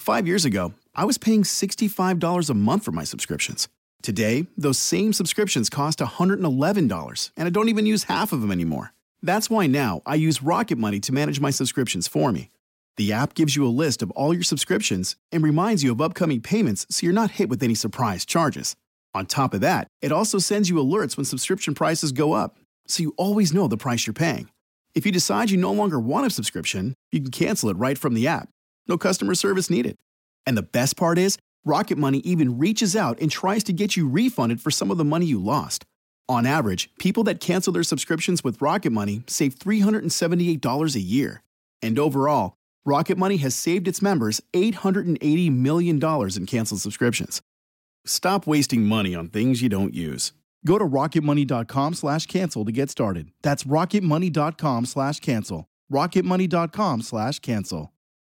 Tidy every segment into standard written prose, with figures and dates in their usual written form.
5 years ago, I was paying $65 a month for my subscriptions. Today, those same subscriptions cost $111, and I don't even use half of them anymore. That's why now I use Rocket Money to manage my subscriptions for me. The app gives you a list of all your subscriptions and reminds you of upcoming payments so you're not hit with any surprise charges. On top of that, it also sends you alerts when subscription prices go up, so you always know the price you're paying. If you decide you no longer want a subscription, you can cancel it right from the app. No customer service needed. And the best part is, Rocket Money even reaches out and tries to get you refunded for some of the money you lost. On average, people that cancel their subscriptions with Rocket Money save $378 a year. And overall, Rocket Money has saved its members $880 million in canceled subscriptions. Stop wasting money on things you don't use. Go to rocketmoney.com/cancel to get started. That's rocketmoney.com/cancel. rocketmoney.com/cancel.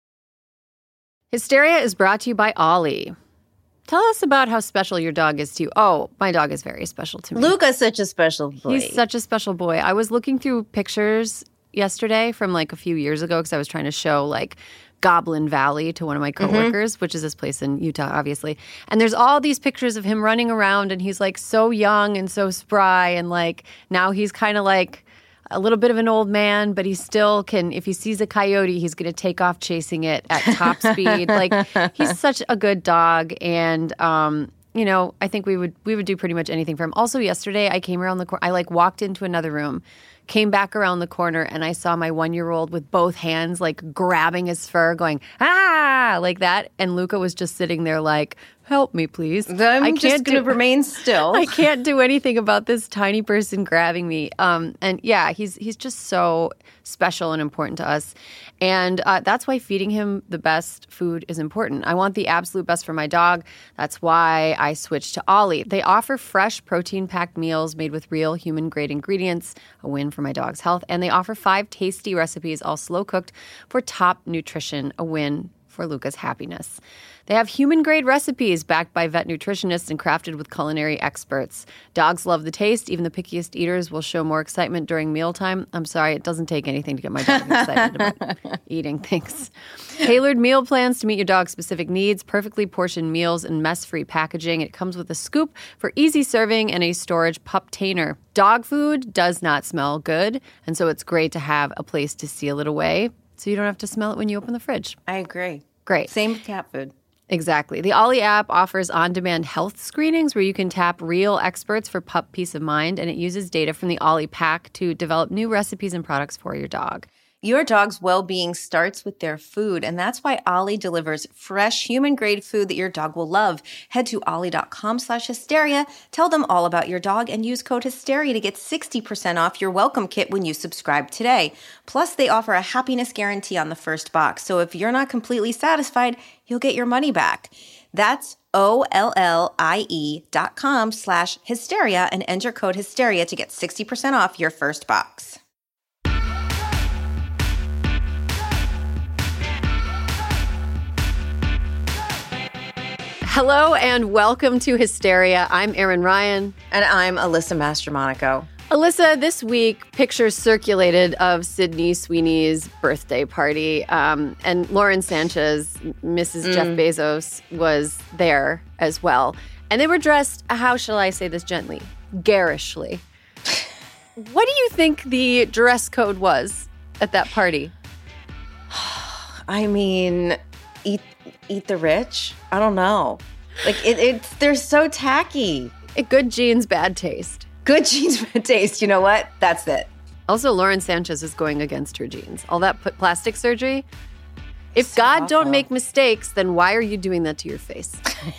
Hysteria is brought to you by Ollie. Tell us about how special your dog is to you. Oh, my dog is very special to me. Luca's such a special boy. He's such a special boy. I was looking through pictures yesterday from like a few years ago because I was trying to show like Goblin Valley to one of my coworkers, which is this place in Utah, obviously. And there's all these pictures of him running around, and he's like so young and so spry, and like now he's kind of like a little bit of an old man, but he still can, if he sees a coyote, he's going to take off chasing it at top speed. Like, he's such a good dog. And, you know, I think we would do pretty much anything for him. Also, yesterday, I came around the corner. I, like, walked into another room, came back around the corner, and I saw my 1-year-old with both hands, like, grabbing his fur, going, ah, like that. And Luca was just sitting there like, help me, please. I'm just going to remain still. I can't do anything about this tiny person grabbing me. And yeah, he's just so special and important to us. And that's why feeding him the best food is important. I want the absolute best for my dog. That's why I switched to Ollie. They offer fresh, protein-packed meals made with real human-grade ingredients, a win for my dog's health. And they offer 5 tasty recipes, all slow-cooked, for top nutrition, a win for Luca's happiness. They have human-grade recipes backed by vet nutritionists and crafted with culinary experts. Dogs love the taste. Even the pickiest eaters will show more excitement during mealtime. I'm sorry, it doesn't take anything to get my dog excited about eating things. Tailored meal plans to meet your dog's specific needs, perfectly portioned meals, and mess-free packaging. It comes with a scoop for easy serving and a storage pup-tainer. Dog food does not smell good, and so it's great to have a place to seal it away so you don't have to smell it when you open the fridge. I agree. Great. Same with cat food. Exactly. The Ollie app offers on-demand health screenings where you can tap real experts for pup peace of mind, and it uses data from the Ollie pack to develop new recipes and products for your dog. Your dog's well-being starts with their food, and that's why Ollie delivers fresh, human-grade food that your dog will love. Head to ollie.com/hysteria, tell them all about your dog, and use code HYSTERIA to get 60% off your welcome kit when you subscribe today. Plus, they offer a happiness guarantee on the first box, so if you're not completely satisfied, you'll get your money back. That's OLLIE.com/hysteria and enter code HYSTERIA to get 60% off your first box. Hello and welcome to Hysteria. I'm Erin Ryan. And I'm Alyssa Mastromonaco. Alyssa, this week, pictures circulated of Sydney Sweeney's birthday party. And Lauren Sanchez, Mrs. Jeff Bezos, was there as well. And they were dressed, how shall I say this gently, garishly. What do you think the dress code was at that party? I mean, eat the rich? I don't know. Like, they're so tacky. Good jeans, bad taste. Good jeans, bad taste. You know what? That's it. Also, Lauren Sanchez is going against her jeans. All that plastic surgery. If So God awful. don't make mistakes, then why are you doing that to your face?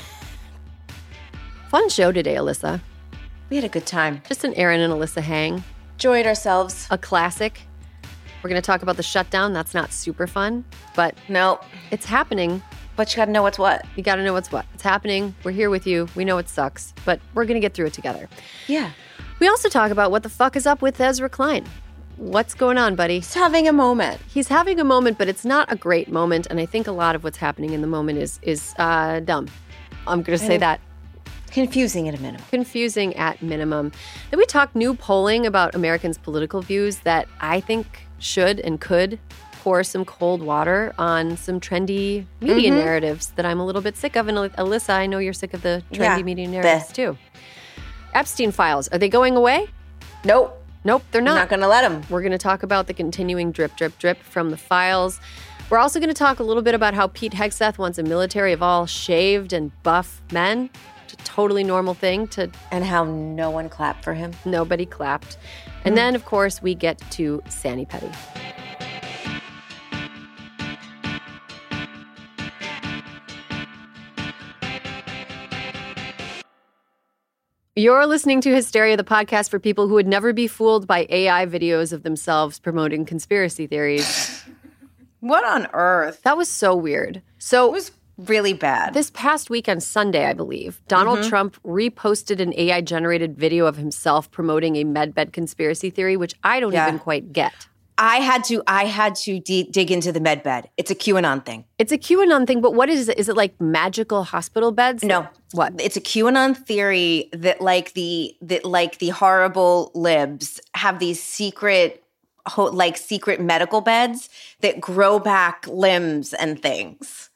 Fun show today, Alyssa. We had a good time. Just an Erin and Alyssa hang. Enjoyed ourselves. A classic. We're going to talk about the shutdown. That's not super fun, but No, it's happening. but you got to know what's what. You got to know what's what. It's happening. We're here with you. We know it sucks, but we're going to get through it together. Yeah. We also talk about what the fuck is up with Ezra Klein. What's going on, buddy? He's having a moment. He's having a moment, but it's not a great moment, and I think a lot of what's happening in the moment is dumb. I'm going to say that. Confusing at a minimum. Confusing at minimum. Then we talk new polling about Americans' political views that I think should and could pour some cold water on some trendy media narratives that I'm a little bit sick of. And Alyssa, I know you're sick of the trendy media narratives too. Epstein files, are they going away? Nope. Nope, they're not. I'm not going to let them. We're going to talk about the continuing drip, drip, drip from the files. We're also going to talk a little bit about how Pete Hegseth wants a military of all shaved and buff men. It's a totally normal thing to... And how no one clapped for him. Nobody clapped. And then, of course, we get to Sani Petty. You're listening to Hysteria, the podcast for people who would never be fooled by AI videos of themselves promoting conspiracy theories. What on earth? That was so weird. So It was really bad. this past weekend, Sunday, I believe, Donald Trump reposted an AI-generated video of himself promoting a medbed conspiracy theory, which I don't even quite get. I had to dig into the med bed. It's a QAnon thing. It's a QAnon thing, but what is it? Is it like magical hospital beds? No. What? It's a QAnon theory that like the horrible libs have these secret medical beds that grow back limbs and things.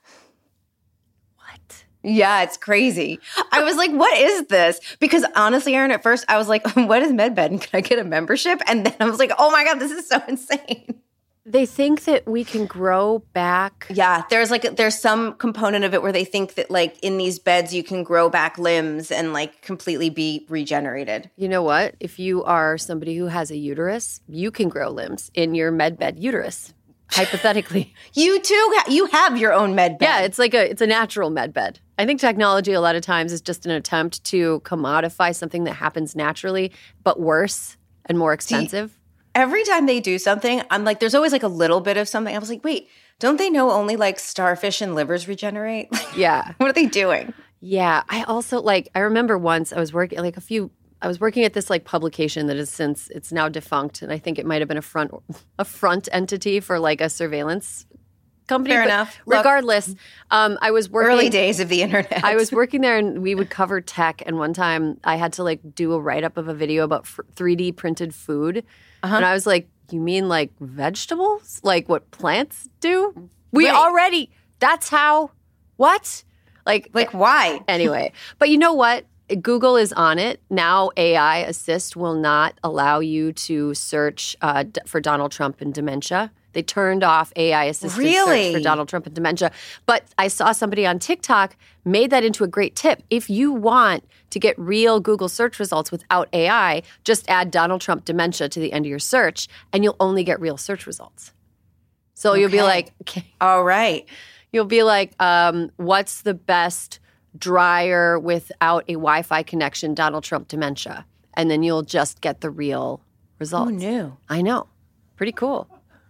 What? Yeah, it's crazy. I was like, what is this? Because honestly, Erin, at first I was like, what is MedBed? And can I get a membership? And then I was like, oh my God, this is so insane. They think that we can grow back. Yeah, there's some component of it where they think that like in these beds you can grow back limbs and like completely be regenerated. You know what? If you are somebody who has a uterus, you can grow limbs in your medbed uterus, hypothetically. You too, you have your own med bed. Yeah, it's a natural medbed. I think technology a lot of times is just an attempt to commodify something that happens naturally, but worse and more expensive. Every time they do something, I'm like, there's always like a little bit of something. I was like, wait, don't they know only like starfish and livers regenerate? Yeah. What are they doing? Yeah. I also I remember once I was working at this like publication that it's now defunct. And I think it might've been a front entity for like a surveillance company. Fair but enough. Look, regardless, I was working. Early days of the internet. I was working there and we would cover tech. And one time I had to like do a write-up of a video about 3D printed food. And I was like, you mean like vegetables? Like what plants do? That's how, what? Like why? Anyway, but you know what? Google is on it. Now AI Assist will not allow you to search for Donald Trump and dementia. They turned off AI assisted search for Donald Trump and dementia. But I saw somebody on TikTok made that into a great tip. If you want to get real Google search results without AI, just add Donald Trump dementia to the end of your search and you'll only get real search results. So you'll be like, okay. All right. You'll be like, what's the best dryer without a Wi-Fi connection, Donald Trump dementia? And then you'll just get the real results. Who knew? I know. Pretty cool.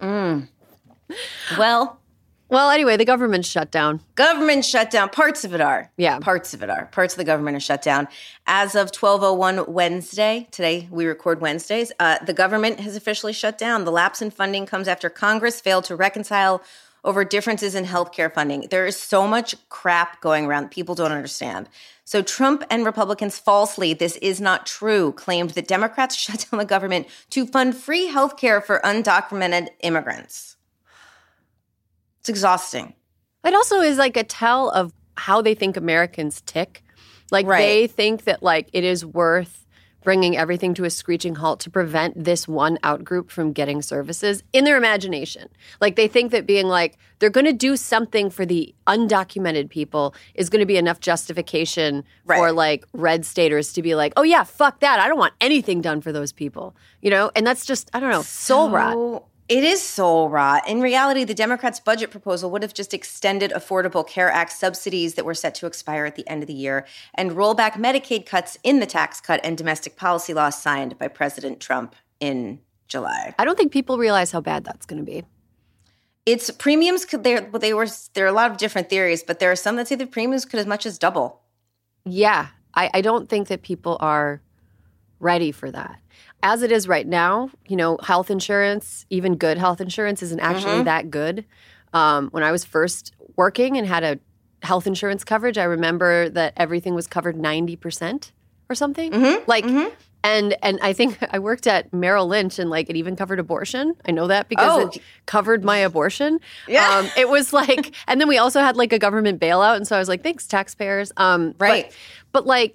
Well, anyway, the government's shut down. Government shut down. Parts of it are. Yeah. Parts of it are. Parts of the government are shut down. As of 12:01 Wednesday, today we record Wednesdays, the government has officially shut down. The lapse in funding comes after Congress failed to reconcile over differences in healthcare funding. There is so much crap going around that people don't understand. So Trump and Republicans falsely, this is not true, claimed that Democrats shut down the government to fund free healthcare for undocumented immigrants. It's exhausting. It also is like a tell of how they think Americans tick. Like they think that like it is worth bringing everything to a screeching halt to prevent this one outgroup from getting services in their imagination. Like they think that being like, they're going to do something for the undocumented people is going to be enough justification for like red staters to be like, oh yeah, fuck that. I don't want anything done for those people, you know? And that's just, I don't know, soul rot. It is soul rot. In reality, the Democrats' budget proposal would have just extended Affordable Care Act subsidies that were set to expire at the end of the year and roll back Medicaid cuts in the tax cut and domestic policy law signed by President Trump in July. I don't think people realize how bad that's going to be. It's premiums there are a lot of different theories, but there are some that say the premiums could as much as double. Yeah. I don't think that people are ready for that. As it is right now, you know, health insurance, even good health insurance, isn't actually that good. When I was first working and had a health insurance coverage, I remember that everything was covered 90% or something. And I think I worked at Merrill Lynch and like it even covered abortion. I know that because it covered my abortion. Yeah. It was like, and then we also had like a government bailout. And so I was like, thanks, taxpayers. Right. But like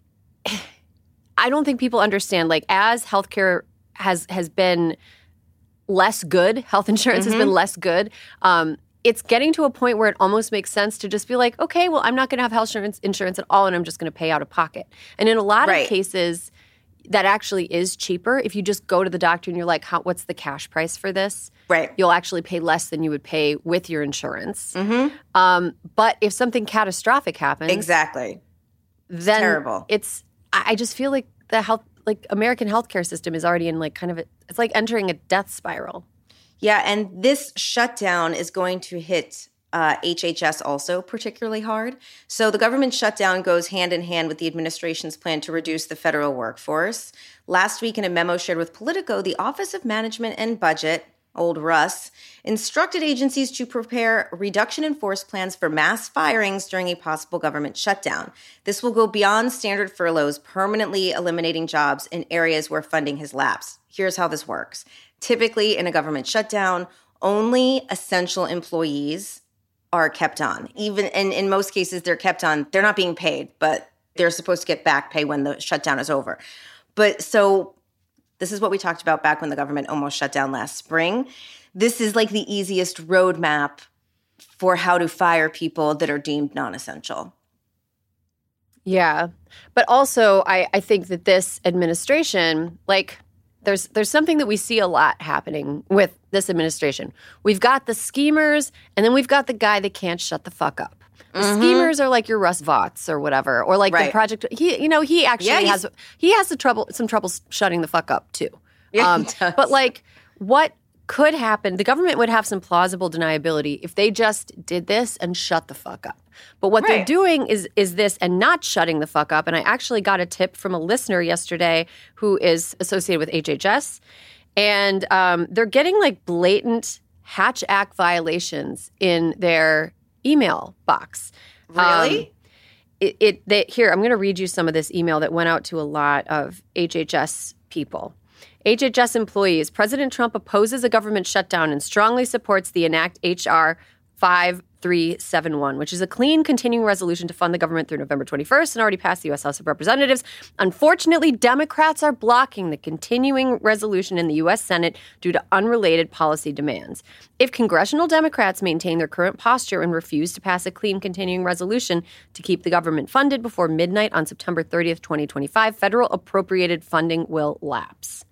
I don't think people understand, like as healthcare has been less good, health insurance has been less good, it's getting to a point where it almost makes sense to just be like, okay, well, I'm not going to have health insurance at all and I'm just going to pay out of pocket. And in a lot of cases, that actually is cheaper. If you just go to the doctor and you're like, what's the cash price for this? Right. You'll actually pay less than you would pay with your insurance. But if something catastrophic happens, exactly, then terrible. I just feel like American healthcare system is already in like kind of it's like entering a death spiral. Yeah, and this shutdown is going to hit HHS also particularly hard. So the government shutdown goes hand in hand with the administration's plan to reduce the federal workforce. Last week, in a memo shared with Politico, the Office of Management and Budget, old Russ, instructed agencies to prepare reduction in force plans for mass firings during a possible government shutdown. This will go beyond standard furloughs, permanently eliminating jobs in areas where funding has lapsed. Here's how this works. Typically, in a government shutdown, only essential employees are kept on. Even in most cases, they're kept on. They're not being paid, but they're supposed to get back pay when the shutdown is over. But so this is what we talked about back when the government almost shut down last spring. This is like the easiest roadmap for how to fire people that are deemed non-essential. Yeah. But also, I think that this administration, like, there's something that we see a lot happening with this administration. We've got the schemers, and then we've got the guy that can't shut the fuck up. The schemers are like your Russ Voughts or whatever, or like the project. He actually has some trouble shutting the fuck up too. Yeah, he does. But like, what could happen? The government would have some plausible deniability if they just did this and shut the fuck up. But what they're doing is this and not shutting the fuck up. And I actually got a tip from a listener yesterday who is associated with HHS. And they're getting like blatant Hatch Act violations in their email box. Really? Here, I'm going to read you some of this email that went out to a lot of HHS people. HHS employees, President Trump opposes a government shutdown and strongly supports the Enact H.R. 5371, which is a clean continuing resolution to fund the government through November 21st and already passed the U.S. House of Representatives. Unfortunately, Democrats are blocking the continuing resolution in the U.S. Senate due to unrelated policy demands. If congressional Democrats maintain their current posture and refuse to pass a clean continuing resolution to keep the government funded before midnight on September 30th, 2025, federal appropriated funding will lapse.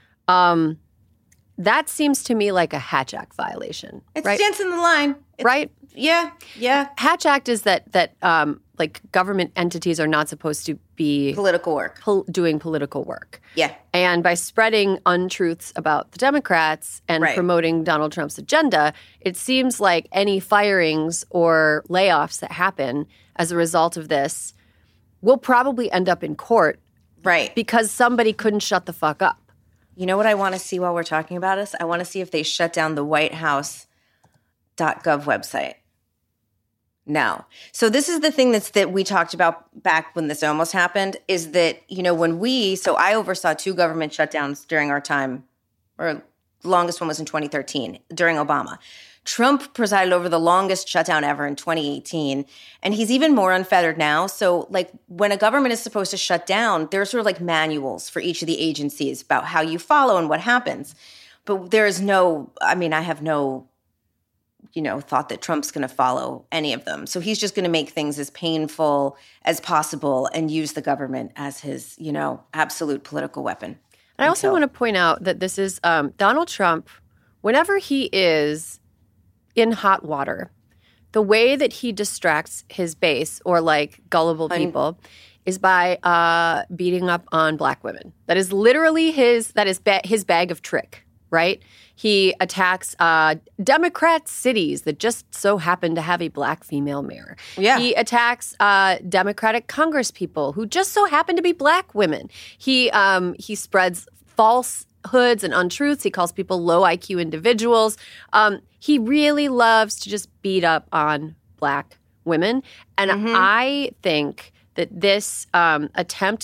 That seems to me like a Hatch Act violation. It right? stands in the line. Right? Yeah. Hatch Act is that like government entities are not supposed to be Political work. Doing political work. Yeah. And by spreading untruths about the Democrats and promoting Donald Trump's agenda, it seems like any firings or layoffs that happen as a result of this will probably end up in court. Right. Because somebody couldn't shut the fuck up. You know what I want to see while we're talking about this? I want to see if they shut down the WhiteHouse.gov website. No. So this is the thing that we talked about back when this almost happened, is that, so I oversaw 2 government shutdowns during our time, or the longest one was in 2013, during Obama. Trump presided over the longest shutdown ever in 2018, and he's even more unfettered now. So, like, when a government is supposed to shut down, there's sort of like manuals for each of the agencies about how you follow and what happens. But there is I have no, thought that Trump's going to follow any of them. So he's just going to make things as painful as possible and use the government as his, absolute political weapon. And I also want to point out that this is Donald Trump, whenever he is in hot water, the way that he distracts his base or like gullible people is by beating up on black women. That is literally his bag of trick, right? He attacks Democrat cities that just so happen to have a black female mayor. Yeah. He attacks Democratic Congress people who just so happen to be black women. He spreads falsehoods and untruths. He calls people low IQ individuals. He really loves to just beat up on black women. And I think that this attempt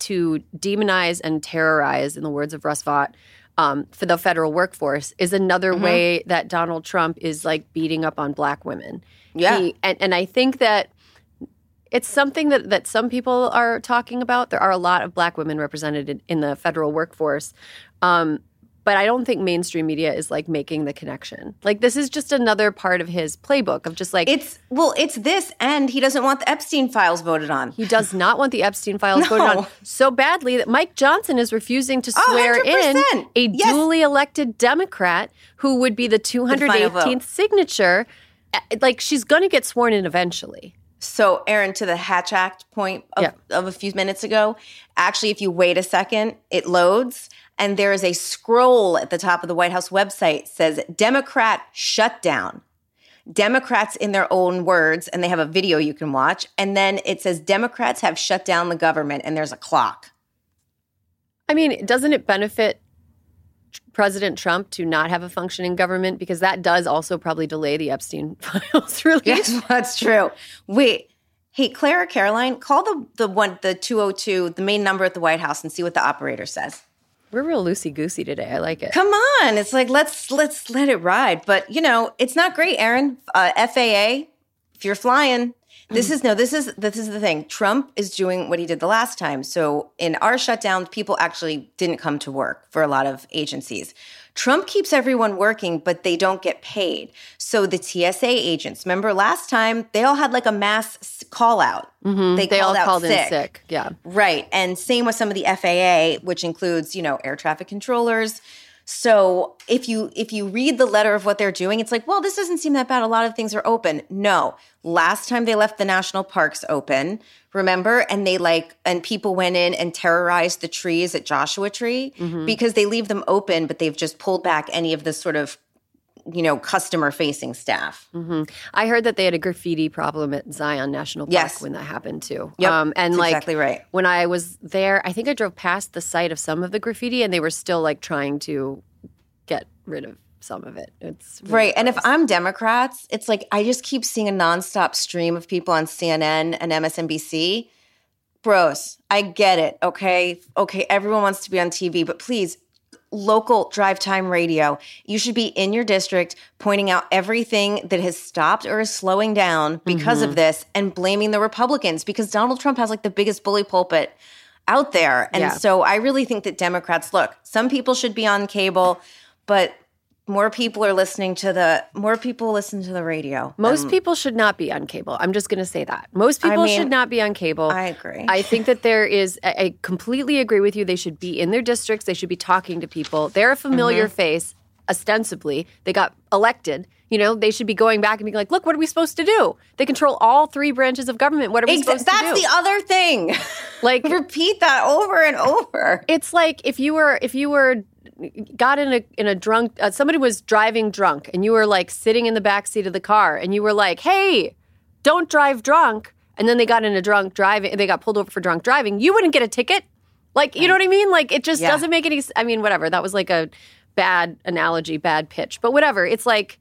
to demonize and terrorize, in the words of Russ Vought, for the federal workforce is another way that Donald Trump is like beating up on black women. Yeah. And I think that it's something that some people are talking about. There are a lot of black women represented in the federal workforce. But I don't think mainstream media is like making the connection. Like this is just another part of his playbook of just like it's this, and he doesn't want the Epstein files voted on. He does not want the Epstein files voted on so badly that Mike Johnson is refusing to swear 100%. in a duly elected Democrat who would be the 218th signature. Like she's going to get sworn in eventually. So, Aaron, to the Hatch Act point of a few minutes ago, actually, if you wait a second, it loads. And there is a scroll at the top of the White House website says Democrat shutdown. Democrats in their own words, and they have a video you can watch. And then it says Democrats have shut down the government, and there's a clock. I mean, doesn't it benefit President Trump to not have a functioning government? Because that does also probably delay the Epstein files release. Yes, that's true. Wait. Hey, Claire or Caroline, call the 202, the main number at the White House, and see what the operator says. We're real loosey-goosey today. I like it. Come on. It's like, let's let it ride. But, it's not great, Aaron. FAA, if you're flying, this is the thing. Trump is doing what he did the last time. So in our shutdown, people actually didn't come to work for a lot of agencies. Trump keeps everyone working, but they don't get paid. So the TSA agents, remember last time, they all had like a mass call out. Mm-hmm. They all called in sick. Yeah. Right. And same with some of the FAA, which includes, air traffic controllers. So if you read the letter of what they're doing, it's like, well, this doesn't seem that bad. A lot of things are open. No. Last time they left the national parks open, remember? And and people went in and terrorized the trees at Joshua Tree because they leave them open, but they've just pulled back any of the sort of, customer-facing staff. Mm-hmm. I heard that they had a graffiti problem at Zion National Park when that happened too. Yep, and that's exactly right. When I was there, I think I drove past the site of some of the graffiti, and they were still like trying to get rid of some of it. It's really right. gross. And if I'm Democrats, it's like I just keep seeing a nonstop stream of people on CNN and MSNBC. Bros, I get it. Okay, everyone wants to be on TV, but please. Local drive time radio. You should be in your district pointing out everything that has stopped or is slowing down because of this and blaming the Republicans because Donald Trump has like the biggest bully pulpit out there. And so I really think that Democrats, look, some people should be on cable, but more people listen to the radio. Most people should not be on cable. I'm just going to say that. Most people should not be on cable. I agree. I think that I completely agree with you. They should be in their districts. They should be talking to people. They're a familiar face, ostensibly. They got elected. They should be going back and being like, look, what are we supposed to do? They control all three branches of government. What are we supposed to do? That's the other thing. Like repeat that over and over. It's like if you were got in a drunk somebody was driving drunk and you were like sitting in the back seat of the car and you were like, hey, don't drive drunk, and then they got in a drunk driving, they got pulled over for drunk driving, you wouldn't get a ticket. Like, you know what I mean? Like it just doesn't make any, I mean, whatever. That was like a bad analogy, bad pitch, but whatever. It's like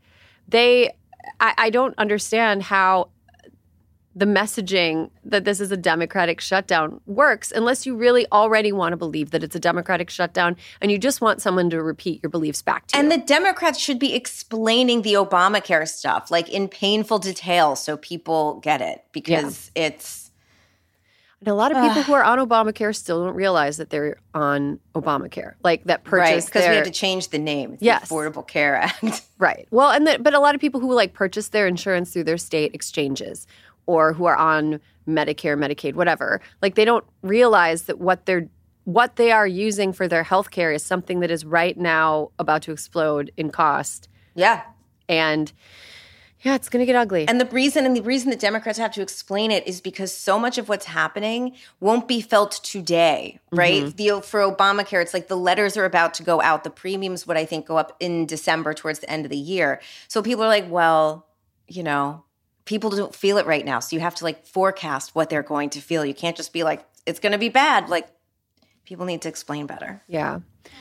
I don't understand how the messaging that this is a Democratic shutdown works unless you really already want to believe that it's a Democratic shutdown and you just want someone to repeat your beliefs back to you. And the Democrats should be explaining the Obamacare stuff, like in painful detail so people get it because it's... And a lot of people who are on Obamacare still don't realize that they're on Obamacare, like that purchase. Right, because we had to change the name. It's the Affordable Care Act. Right. Well, but a lot of people who like purchase their insurance through their state exchanges or who are on Medicare, Medicaid, whatever, like they don't realize that what they are using for their health care is something that is right now about to explode in cost. Yeah. And it's going to get ugly. And the reason that Democrats have to explain it is because so much of what's happening won't be felt today, right? For Obamacare, it's like the letters are about to go out. The premiums would, I think, go up in December towards the end of the year. So people are like, well, people don't feel it right now. So you have to like forecast what they're going to feel. You can't just be like, it's going to be bad. Like people need to explain better. Yeah.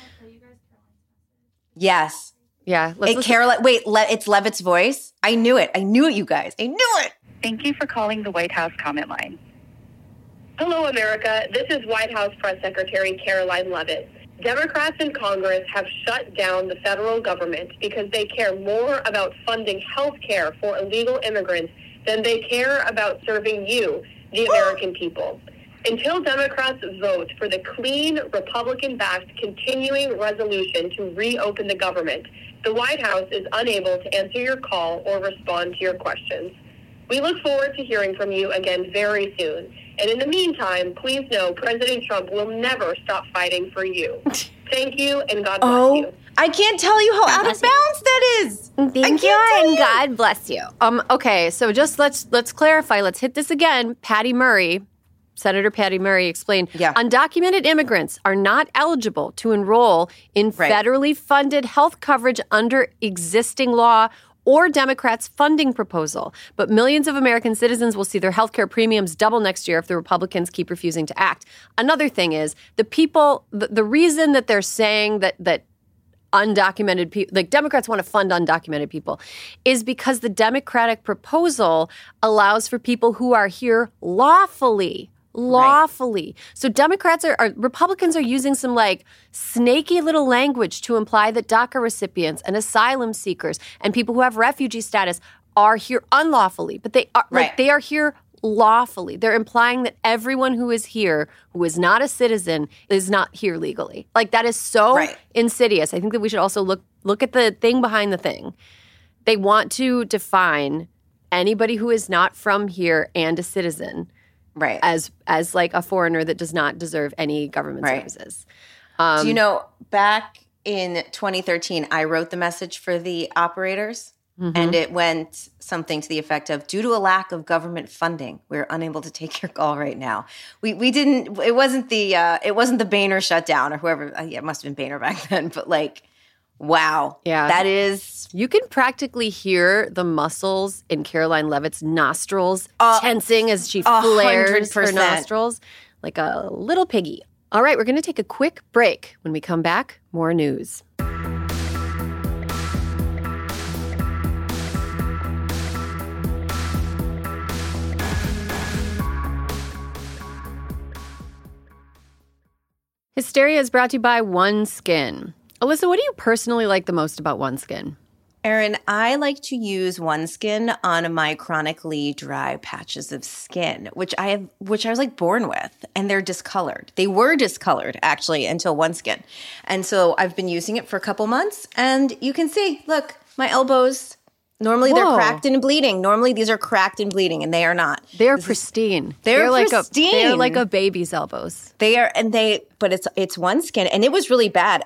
Yes. Yeah. It's Levitt's voice. I knew it. I knew it, you guys. I knew it. Thank you for calling the White House comment line. Hello, America. This is White House Press Secretary Caroline Leavitt. Democrats in Congress have shut down the federal government because they care more about funding health care for illegal immigrants than they care about serving you, the American people. Until Democrats vote for the clean, Republican-backed continuing resolution to reopen the government, the White House is unable to answer your call or respond to your questions. We look forward to hearing from you again very soon. And in the meantime, please know President Trump will never stop fighting for you. Thank you, and God bless you. I can't tell you how out of bounds that is. Thank you, and God bless you. Okay, so just let's clarify. Let's hit this again. Senator Patty Murray explained, undocumented immigrants are not eligible to enroll in federally funded health coverage under existing law or Democrats' funding proposal. But millions of American citizens will see their health care premiums double next year if the Republicans keep refusing to act. Another thing is the reason that they're saying that undocumented people, like Democrats want to fund undocumented people, is because the Democratic proposal allows for people who are here lawfully. So Republicans are using some like snaky little language to imply that DACA recipients and asylum seekers and people who have refugee status are here unlawfully, but they are here lawfully. They're implying that everyone who is here who is not a citizen is not here legally. Like that is so insidious. I think that we should also look at the thing behind the thing. They want to define anybody who is not from here and a citizen as like a foreigner that does not deserve any government services. Do you know, back in 2013, I wrote the message for the operators, and it went something to the effect of, due to a lack of government funding, we're unable to take your call right now. We didn't, it wasn't the Boehner shutdown or whoever, it must have been Boehner back then, but like, wow. Yeah. That is... You can practically hear the muscles in Caroline Leavitt's nostrils tensing as she flares 100%. Her nostrils like a little piggy. All right, we're going to take a quick break. When we come back, more news. Hysteria is brought to you by OneSkin. Alyssa, what do you personally like the most about OneSkin? Erin, I like to use OneSkin on my chronically dry patches of skin, which I was like born with, and they're discolored. They were discolored actually until OneSkin. And so I've been using it for a couple months, and you can see, look, my elbows, normally they're cracked and bleeding. Normally these are cracked and bleeding, and they are not. They're pristine. They're pristine. They're like a baby's elbows. But it's OneSkin, and it was really bad.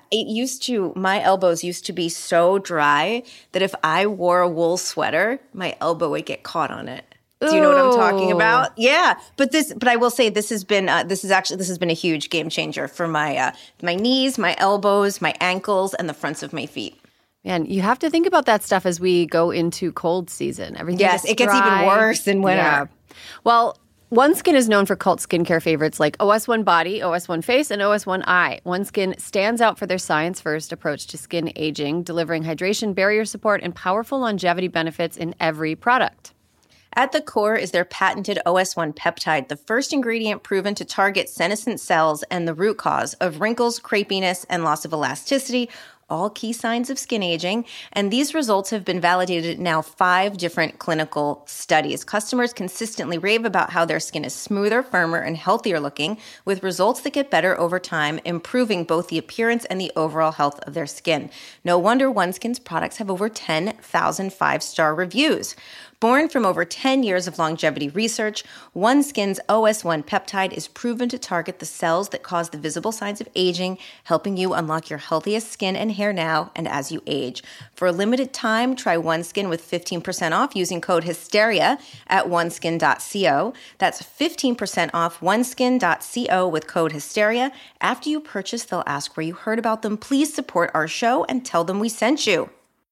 My elbows used to be so dry that if I wore a wool sweater, my elbow would get caught on it. Do you know what I'm talking about? Yeah, but I will say this has been a huge game changer for my knees, my elbows, my ankles, and the fronts of my feet. Man, you have to think about that stuff as we go into cold season. Everything it gets even worse in winter. Yeah. Well, OneSkin is known for cult skincare favorites like OS1 Body, OS1 Face, and OS1 Eye. OneSkin stands out for their science-first approach to skin aging, delivering hydration, barrier support, and powerful longevity benefits in every product. At the core is their patented OS1 peptide, the first ingredient proven to target senescent cells and the root cause of wrinkles, crepiness, and loss of elasticity, all key signs of skin aging, and these results have been validated in now 5 different clinical studies. Customers consistently rave about how their skin is smoother, firmer, and healthier looking, with results that get better over time, improving both the appearance and the overall health of their skin. No wonder OneSkin's products have over 10,000 5-star reviews. Born from over 10 years of longevity research, OneSkin's OS1 peptide is proven to target the cells that cause the visible signs of aging, helping you unlock your healthiest skin and hair now and as you age. For a limited time, try OneSkin with 15% off using code HYSTERIA at oneskin.co. That's 15% off oneskin.co with code HYSTERIA. After you purchase, they'll ask where you heard about them. Please support our show and tell them we sent you.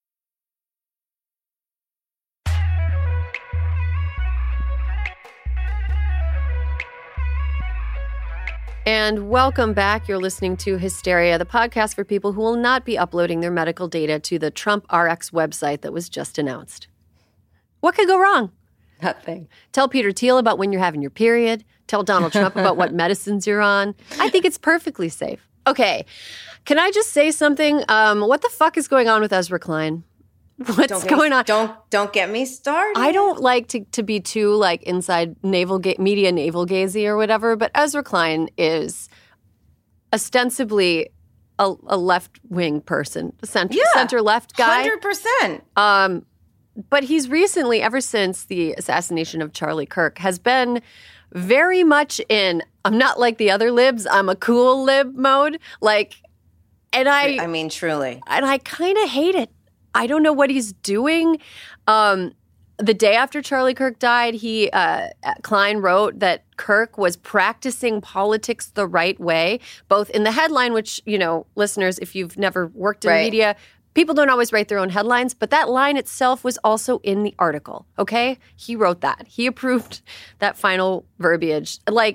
And welcome back. You're listening to Hysteria, the podcast for people who will not be uploading their medical data to the Trump RX website that was just announced. What could go wrong? Nothing. Tell Peter Thiel about when you're having your period. Tell Donald Trump about what medicines you're on. I think it's perfectly safe. Okay. Can I just say something? What the fuck is going on with Ezra Klein? What's going on? Don't get me started. I don't like to be too like inside media navel gazy or whatever, but Ezra Klein is ostensibly a left-wing person, center-left guy. 100%. But he's recently, ever since the assassination of Charlie Kirk, has been very much in, I'm not like the other libs, I'm a cool lib mode. I mean, truly. And I kind of hate it. I don't know what he's doing. The day after Charlie Kirk died, Klein wrote that Kirk was practicing politics the right way, both in the headline, which, listeners, if you've never worked in media, people don't always write their own headlines, but that line itself was also in the article, okay? He wrote that. He approved that final verbiage.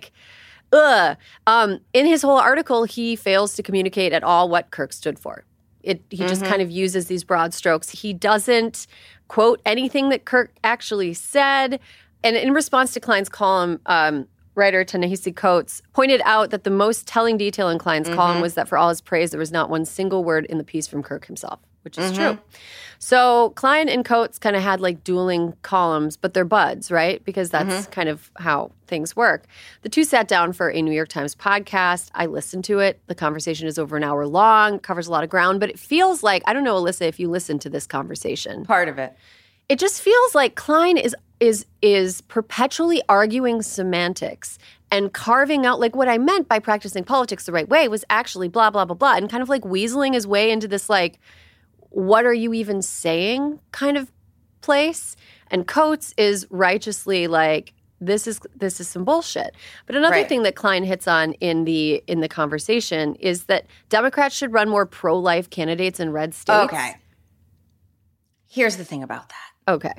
In his whole article, he fails to communicate at all what Kirk stood for. He just kind of uses these broad strokes. He doesn't quote anything that Kirk actually said. And in response to Klein's column, writer Ta-Nehisi Coates pointed out that the most telling detail in Klein's column was that for all his praise, there was not one single word in the piece from Kirk himself, which is true. So Klein and Coates kind of had dueling columns, but they're buds, right? Because that's kind of how things work. The two sat down for a New York Times podcast. I listened to it. The conversation is over an hour long, covers a lot of ground, but it feels like, I don't know, Alyssa, if you listened to this conversation. Part of it. It just feels like Klein is perpetually arguing semantics and carving out, what I meant by practicing politics the right way was actually blah, blah, blah, blah, and kind of weaseling his way into this, what are you even saying kind of place. And Coates is righteously this is some bullshit. But another thing that Klein hits on in the conversation is that Democrats should run more pro-life candidates in red states. Okay. Here's the thing about that. Okay.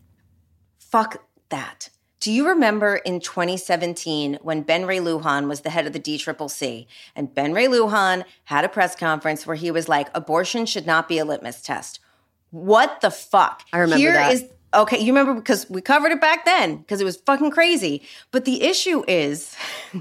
Fuck that. Do you remember in 2017 when Ben Ray Lujan was the head of the DCCC, and Ben Ray Lujan had a press conference where he was like, abortion should not be a litmus test? What the fuck? I remember that. Okay, you remember because we covered it back then because it was fucking crazy. But the issue is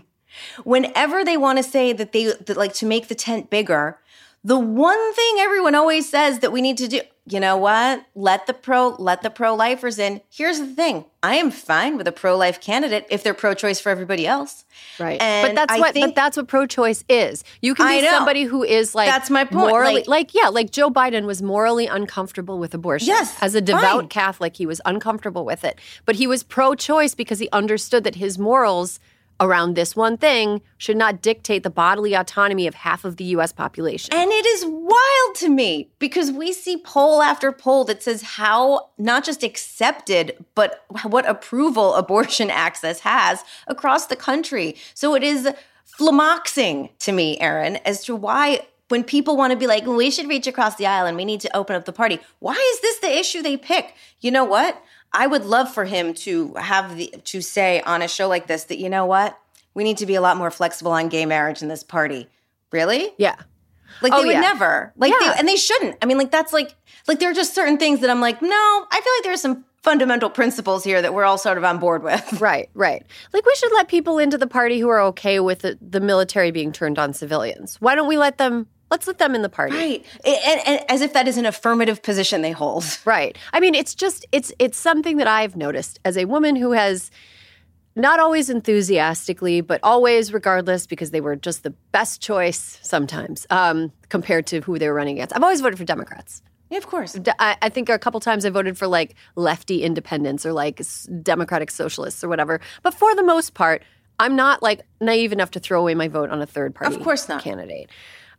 whenever they want to say that to make the tent bigger, the one thing everyone always says that we need to do, you know what? Let the pro-lifers in. Here's the thing. I am fine with a pro-life candidate if they're pro-choice for everybody else. Right. And but that's what pro-choice is. You can be somebody who is that's my point. Morally, Joe Biden was morally uncomfortable with abortion. Yes. As a devout Catholic, he was uncomfortable with it. But he was pro-choice because he understood that his morals around this one thing should not dictate the bodily autonomy of half of the U.S. population. And it is wild to me because we see poll after poll that says how not just accepted, but what approval abortion access has across the country. So it is flummoxing to me, Erin, as to why when people want to be like, we should reach across the aisle and we need to open up the party. Why is this the issue they pick? You know what? I would love for him to to say on a show like this that, you know what? We need to be a lot more flexible on gay marriage in this party. Really? Yeah. They would never. They shouldn't. I mean, that's there are just certain things that I'm like, no, I feel like there's some fundamental principles here that we're all sort of on board with. Right. We should let people into the party who are okay with the military being turned on civilians. Why don't we let's let them in the party. Right. And as if that is an affirmative position they hold. Right. I mean, it's something that I've noticed as a woman who has not always enthusiastically, but always regardless because they were just the best choice sometimes compared to who they were running against. I've always voted for Democrats. Yeah, of course. I think a couple times I voted for lefty independents or democratic socialists or whatever. But for the most part, I'm not naive enough to throw away my vote on a third party of course not. Candidate.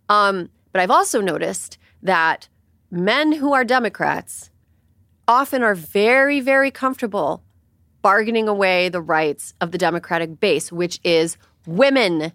But I've also noticed that men who are Democrats often are very, very comfortable bargaining away the rights of the Democratic base, which is women.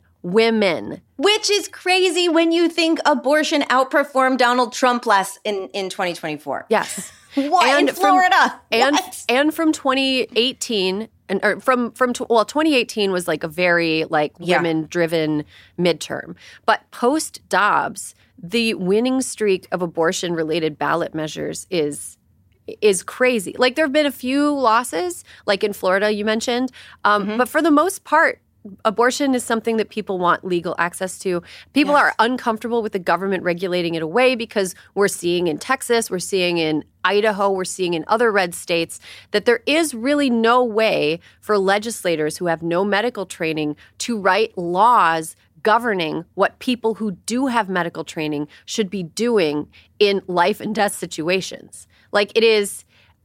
Which is crazy when you think abortion outperformed Donald Trump in 2024. Yes. What? In Florida? And from 2018... And from 2018 was a very women-driven midterm. But post-Dobbs, the winning streak of abortion-related ballot measures is is crazy. Like, there have been a few losses, like in Florida you mentioned, but for the most part, abortion is something that people want legal access to. People are uncomfortable with the government regulating it away because we're seeing in Texas, we're seeing in Idaho, we're seeing in other red states that there is really no way for legislators who have no medical training to write laws governing what people who do have medical training should be doing in life and death situations. Like, it is,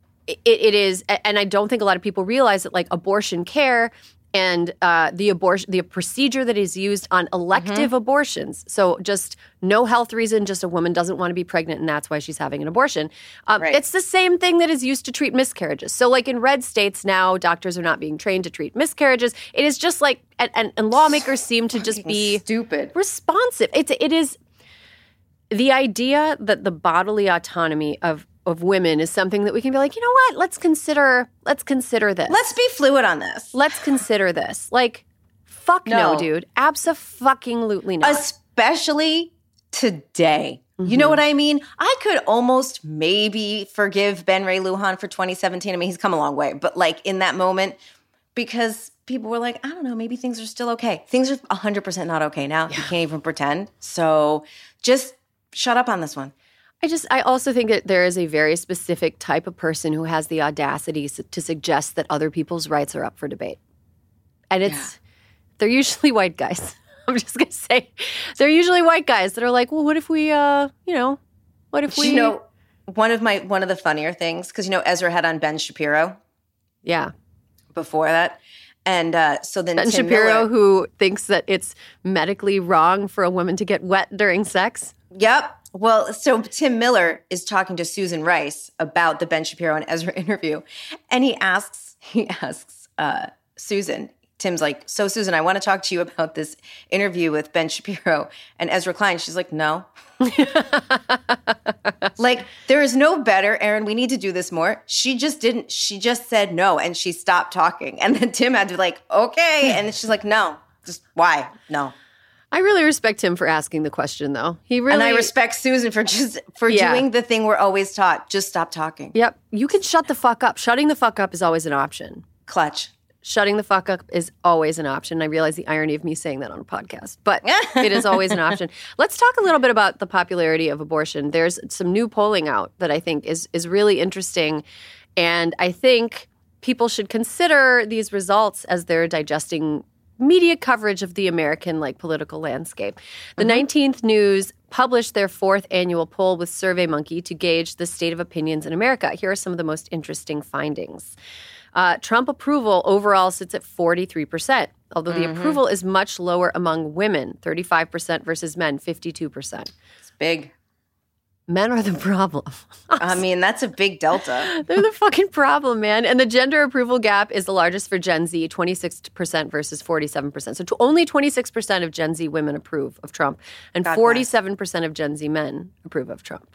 and I don't think a lot of people realize that, like, abortion care and the procedure that is used on elective abortions. So just no health reason, just a woman doesn't want to be pregnant and that's why she's having an abortion. It's the same thing that is used to treat miscarriages. So like in red states now, doctors are not being trained to treat miscarriages. It is just like, and lawmakers seem to just be stupid responsive. It is the idea that the bodily autonomy of women is something that we can be like, you know what? Let's consider this. Let's be fluid on this. Let's consider this. Like, fuck no, dude. Abso-fucking-lutely not. Especially today. You know what I mean? I could almost maybe forgive Ben Ray Lujan for 2017. I mean, he's come a long way. But like in that moment, because people were like, I don't know, maybe things are still okay. Things are 100% not okay now. You can't even pretend. So just shut up on this one. I also think that there is a very specific type of person who has the audacity to suggest that other people's rights are up for debate. And they're usually white guys. I'm just going to say, they're usually white guys that are like, well, what if we, what if we... You know, one of the funnier things, because, you know, Ezra had on Ben Shapiro. Yeah. Before that. And so then Ben Tim Shapiro, Miller, who thinks that it's medically wrong for a woman to get wet during sex. Yep. Well, so Tim Miller is talking to Susan Rice about the Ben Shapiro and Ezra interview. And he asks Susan, Tim's like, so Susan, I want to talk to you about this interview with Ben Shapiro and Ezra Klein. She's like, no. Like, there is no better, Erin, we need to do this more. She just said no and she stopped talking. And then Tim had to be like, okay. And she's like, no, just why? No. I really respect him for asking the question, though. And I respect Susan for doing the thing we're always taught. Just stop talking. Yep. You can shut the fuck up. Shutting the fuck up is always an option. Clutch. Shutting the fuck up is always an option. I realize the irony of me saying that on a podcast, but it is always an option. Let's talk a little bit about the popularity of abortion. There's some new polling out that I think is really interesting, and I think people should consider these results as they're digesting media coverage of the American political landscape. The 19th News published their 4th annual poll with SurveyMonkey to gauge the state of opinions in America. Here are some of the most interesting findings. Trump approval overall sits at 43%, although the approval is much lower among women, 35% versus men, 52%. It's big. Men are the problem. I mean, that's a big delta. They're the fucking problem, man. And the gender approval gap is the largest for Gen Z, 26% versus 47%. So only 26% of Gen Z women approve of Trump, and 47% of Gen Z men approve of Trump.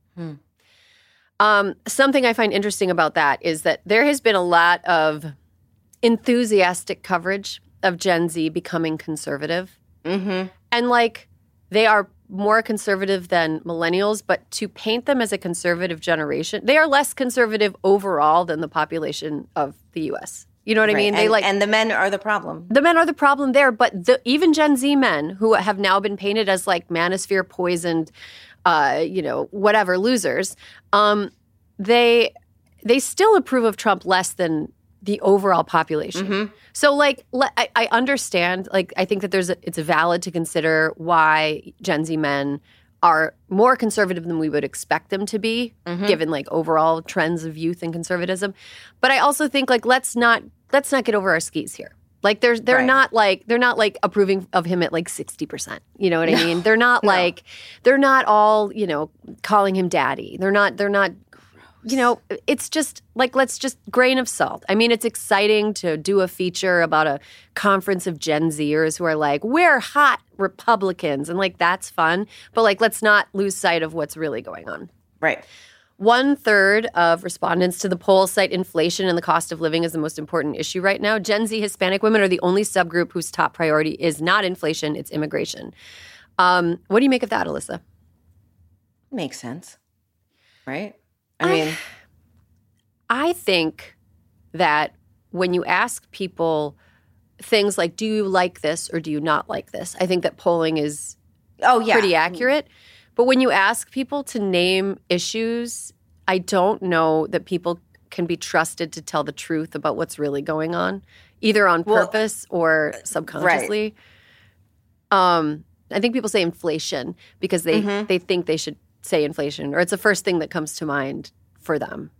Something I find interesting about that is that there has been a lot of enthusiastic coverage of Gen Z becoming conservative. And they are more conservative than millennials, but to paint them as a conservative generation, they are less conservative overall than the population of the U.S. You know what I mean? And the men are the problem. The men are the problem there, but even Gen Z men who have now been painted as manosphere poisoned, whatever, losers, they still approve of Trump less than the overall population. So, I understand. I think that it's valid to consider why Gen Z men are more conservative than we would expect them to be, given overall trends of youth and conservatism. But I also think let's not get over our skis here. They're not approving of him at 60%. You know what I mean? They're not they're not all calling him daddy. They're not. It's just let's just grain of salt. I mean, it's exciting to do a feature about a conference of Gen Zers who are we're hot Republicans, and that's fun. But let's not lose sight of what's really going on. Right. 1/3 of respondents to the poll cite inflation and the cost of living as the most important issue right now. Gen Z Hispanic women are the only subgroup whose top priority is not inflation, it's immigration. What do you make of that, Alyssa? Makes sense. Right? I mean, I think that when you ask people things like, do you like this or do you not like this? I think that polling is pretty accurate. But when you ask people to name issues, I don't know that people can be trusted to tell the truth about what's really going on, either on purpose or subconsciously. Right. I think people say inflation because they think they should say inflation, or it's the first thing that comes to mind for them.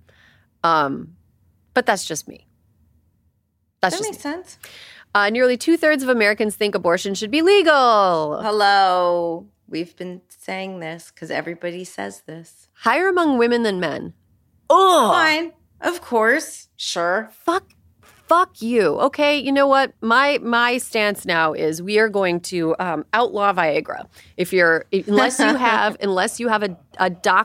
But that's just me. That makes sense. Nearly 2/3 of Americans think abortion should be legal. Hello. We've been saying this because everybody says this. Higher among women than men. Oh, fine. Of course. Sure. Fuck you. Okay, you know what? My stance now is we are going to outlaw Viagra. Unless you have a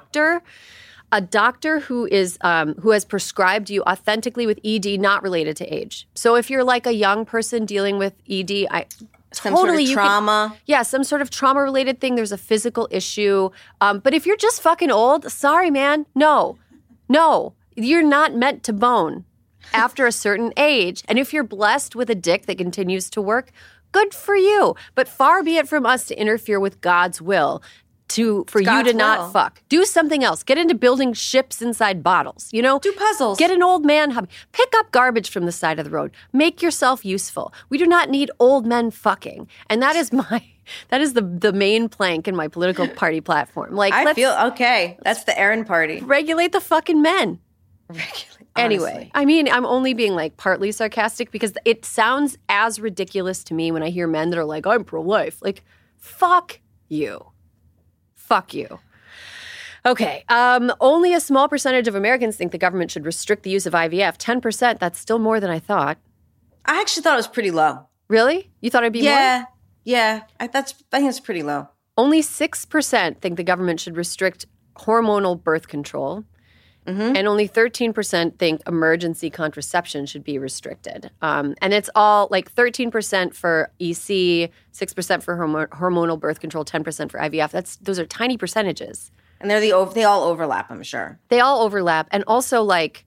doctor who has prescribed you authentically with ED not related to age. So if you're like a young person dealing with ED, some sort of trauma. Some sort of trauma-related thing. There's a physical issue. But if you're just fucking old, sorry, man. No. You're not meant to bone after a certain age. And if you're blessed with a dick that continues to work, good for you. But far be it from us to interfere with God's will for you to not fuck. Do something else. Get into building ships inside bottles, Do puzzles. Get an old man hobby. Pick up garbage from the side of the road. Make yourself useful. We do not need old men fucking. And that is the main plank in my political party platform. Like, I feel okay. That's the Aaron party. Regulate the fucking men. Anyway, I mean, I'm only being like partly sarcastic because it sounds as ridiculous to me when I hear men that are like, I'm pro-life. Like, fuck you. Fuck you. Okay. Only a small percentage of Americans think the government should restrict the use of IVF. 10%. That's still more than I thought. I actually thought it was pretty low. Really? You thought it'd be more? Yeah. I think it's pretty low. Only 6% think the government should restrict hormonal birth control. Mm-hmm. And only 13% think emergency contraception should be restricted. And it's all like 13% for EC, 6% for hormonal birth control, 10% for IVF. Those are tiny percentages. And they all overlap, I'm sure. They all overlap. And also, like,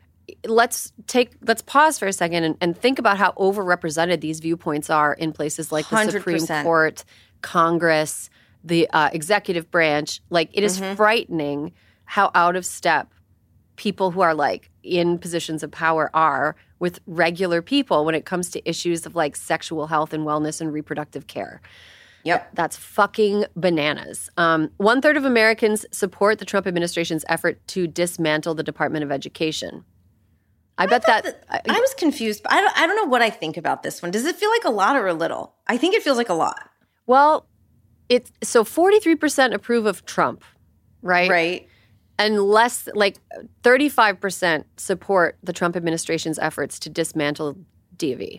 let's pause for a second and think about how overrepresented these viewpoints are in places like the 100%. Supreme Court, Congress, the executive branch. Like, it is frightening how out of step people who are like in positions of power are with regular people when it comes to issues of like sexual health and wellness and reproductive care. Yep. That's fucking bananas. 1/3 of Americans support the Trump administration's effort to dismantle the Department of Education. I was confused. I don't know what I think about this one. Does it feel like a lot or a little? I think it feels like a lot. Well, 43% approve of Trump, right? Right. And less, like 35% support the Trump administration's efforts to dismantle DV.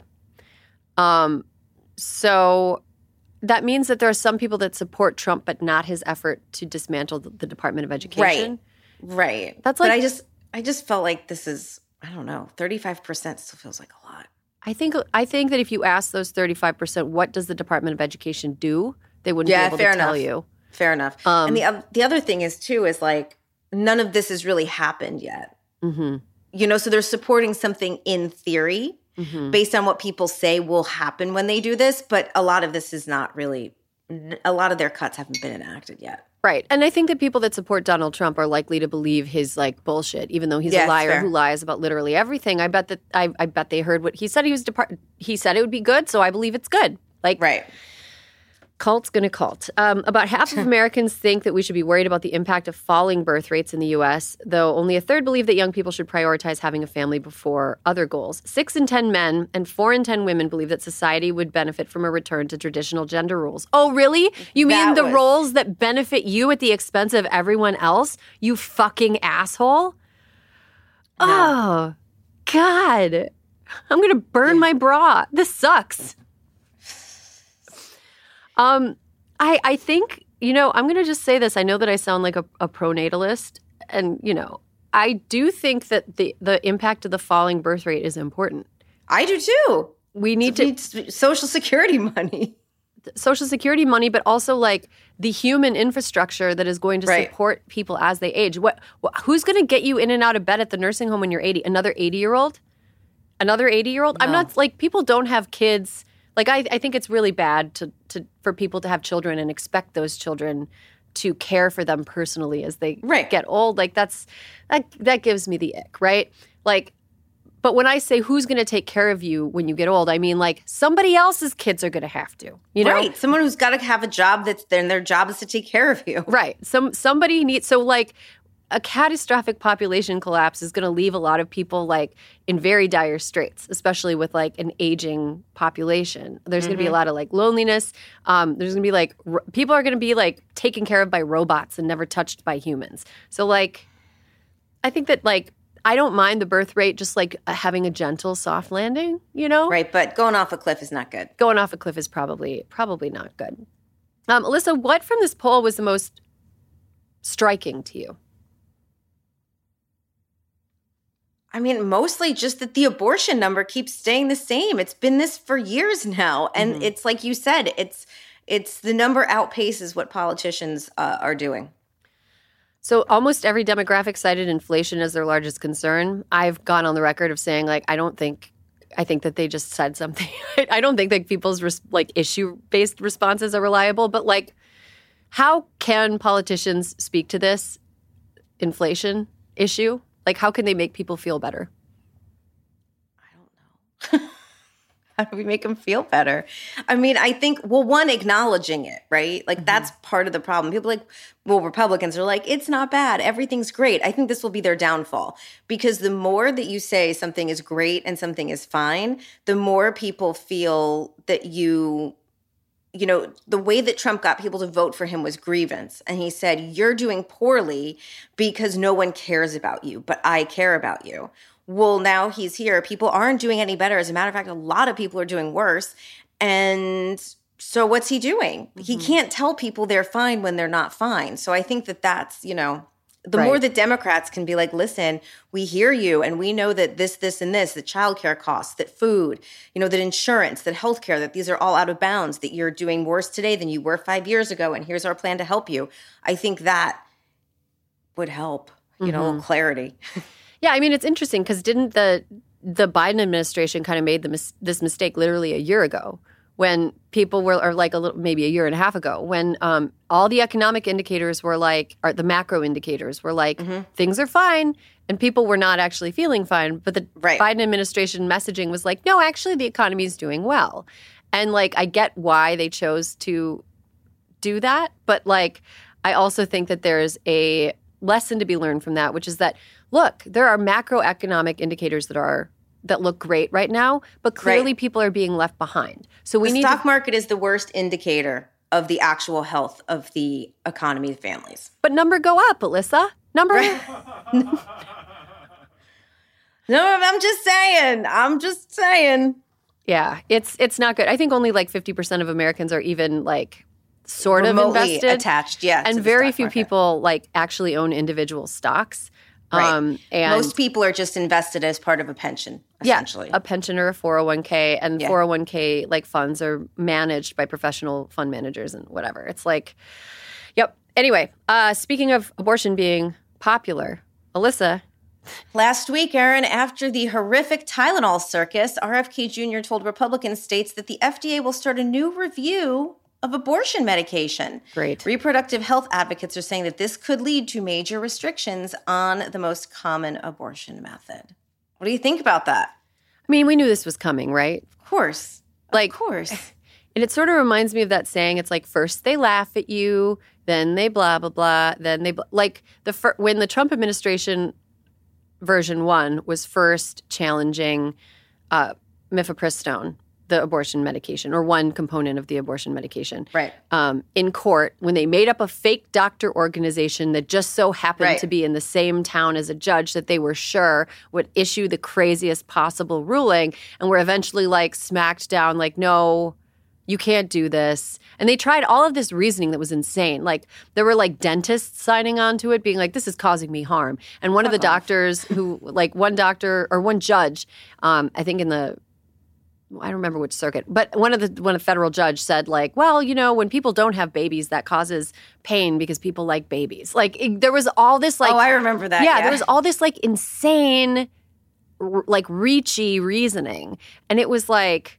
So that means that there are some people that support Trump, but not his effort to dismantle the Department of Education. Right. That's like, but I just felt like this is, I don't know, 35% still feels like a lot. I think that if you ask those 35%, what does the Department of Education do? They wouldn't be able to tell you. Fair enough. And the other thing is too is like, none of this has really happened yet. Mm-hmm. So they're supporting something in theory based on what people say will happen when they do this. But a lot of this is not really – a lot of their cuts haven't been enacted yet. Right. And I think that people that support Donald Trump are likely to believe his like bullshit, even though he's a liar who lies about literally everything. I bet they heard what he said. He said it would be good, so I believe it's good. Like, right. Cult's gonna cult. About half of Americans think that we should be worried about the impact of falling birth rates in the U.S., though only 1/3 believe that young people should prioritize having a family before other goals. 6 in 10 men and 4 in 10 women believe that society would benefit from a return to traditional gender roles. Oh, really? You mean the roles that benefit you at the expense of everyone else? You fucking asshole? No. Oh, God. I'm gonna burn my bra. This sucks. I think, I'm going to just say this. I know that I sound like a pronatalist, and, I do think that the impact of the falling birth rate is important. I do too. We need Social Security money. Social Security money, but also like the human infrastructure that is going to support people as they age. Who's going to get you in and out of bed at the nursing home when you're 80? Another 80-year-old? Another 80-year-old? No. I'm not like, people don't have kids. Like I think it's really bad for people to have children and expect those children to care for them personally as they get old. Like that gives me the ick, right? Like, but when I say who's going to take care of you when you get old, I mean like somebody else's kids are going to have to, you know? Right. Someone who's got to have a job their job is to take care of you. Right. Somebody needs, so like a catastrophic population collapse is going to leave a lot of people like in very dire straits, especially with like an aging population. There's going to be a lot of like loneliness. There's going to be like people are going to be like taken care of by robots and never touched by humans. So like I think that like I don't mind the birth rate, just like having a gentle soft landing, you know? Right, but going off a cliff is not good. Going off a cliff is probably not good. Alyssa, what from this poll was the most striking to you? I mean, mostly just that the abortion number keeps staying the same. It's been this for years now. And it's like you said, it's the number outpaces what politicians are doing. So almost every demographic cited inflation as their largest concern. I've gone on the record of saying, like, I think that they just said something. I don't think that people's like issue-based responses are reliable. But like, how can politicians speak to this inflation issue? Like, how can they make people feel better? I don't know. How do we make them feel better? I mean, I think, well, one, acknowledging it, right? Like, that's part of the problem. People like, well, Republicans are like, it's not bad. Everything's great. I think this will be their downfall. Because the more that you say something is great and something is fine, the more people feel that you know, the way that Trump got people to vote for him was grievance. And he said, you're doing poorly because no one cares about you, but I care about you. Well, now he's here. People aren't doing any better. As a matter of fact, a lot of people are doing worse. And so what's he doing? He can't tell people they're fine when they're not fine. So I think that that's, you know, the more that Democrats can be like, listen, we hear you and we know that this, and this, that childcare costs, that food, you know, that insurance, that healthcare, that these are all out of bounds, that you're doing worse today than you were 5 years ago. And here's our plan to help you. I think that would help, you know, clarity. Yeah, I mean, it's interesting because didn't the Biden administration kind of made this mistake literally a year ago when people were, or like maybe a year and a half ago, when all the economic indicators were like, or the macro indicators were like, things are fine, and people were not actually feeling fine. But the Biden administration messaging was like, no, actually the economy is doing well. And like, I get why they chose to do that, but like, I also think that there's a lesson to be learned from that, which is that, look, there are macroeconomic indicators that look great right now, but clearly people are being left behind. So the stock market is the worst indicator of the actual health of the economy of families. But number go up, Alyssa. Number. No, I'm just saying. Yeah, it's not good. I think only like 50% of Americans are even like sort remotely of invested, attached. and very few people like actually own individual stocks. Right. And most people are just invested as part of a pension, essentially. Yeah, a pension or a 401k, and 401k like funds are managed by professional fund managers and whatever. It's like, yep. Anyway, speaking of abortion being popular, Alyssa. Last week, Erin, after the horrific Tylenol circus, RFK Jr. told Republican states that the FDA will start a new review of abortion medication. Great. Reproductive health advocates are saying that this could lead to major restrictions on the most common abortion method. What do you think about that? I mean, we knew this was coming, right? Of course. Like, of course. And it sort of reminds me of that saying, it's like, first they laugh at you, then they blah, blah, blah, then they, when the Trump administration version 1 was first challenging mifepristone, the abortion medication, or one component of the abortion medication. Right. In court, when they made up a fake doctor organization that just so happened to be in the same town as a judge that they were sure would issue the craziest possible ruling, and were eventually like smacked down, like, no, you can't do this. And they tried all of this reasoning that was insane. Like, there were like dentists signing on to it, being like, this is causing me harm. And one of the doctors who, like one doctor or one judge, I think in the I don't remember which circuit, but when a federal judge said like, well, when people don't have babies, that causes pain because people like babies. Like there was all this like, oh, I remember that. Yeah, there was all this like insane, like reachy reasoning, and it was like,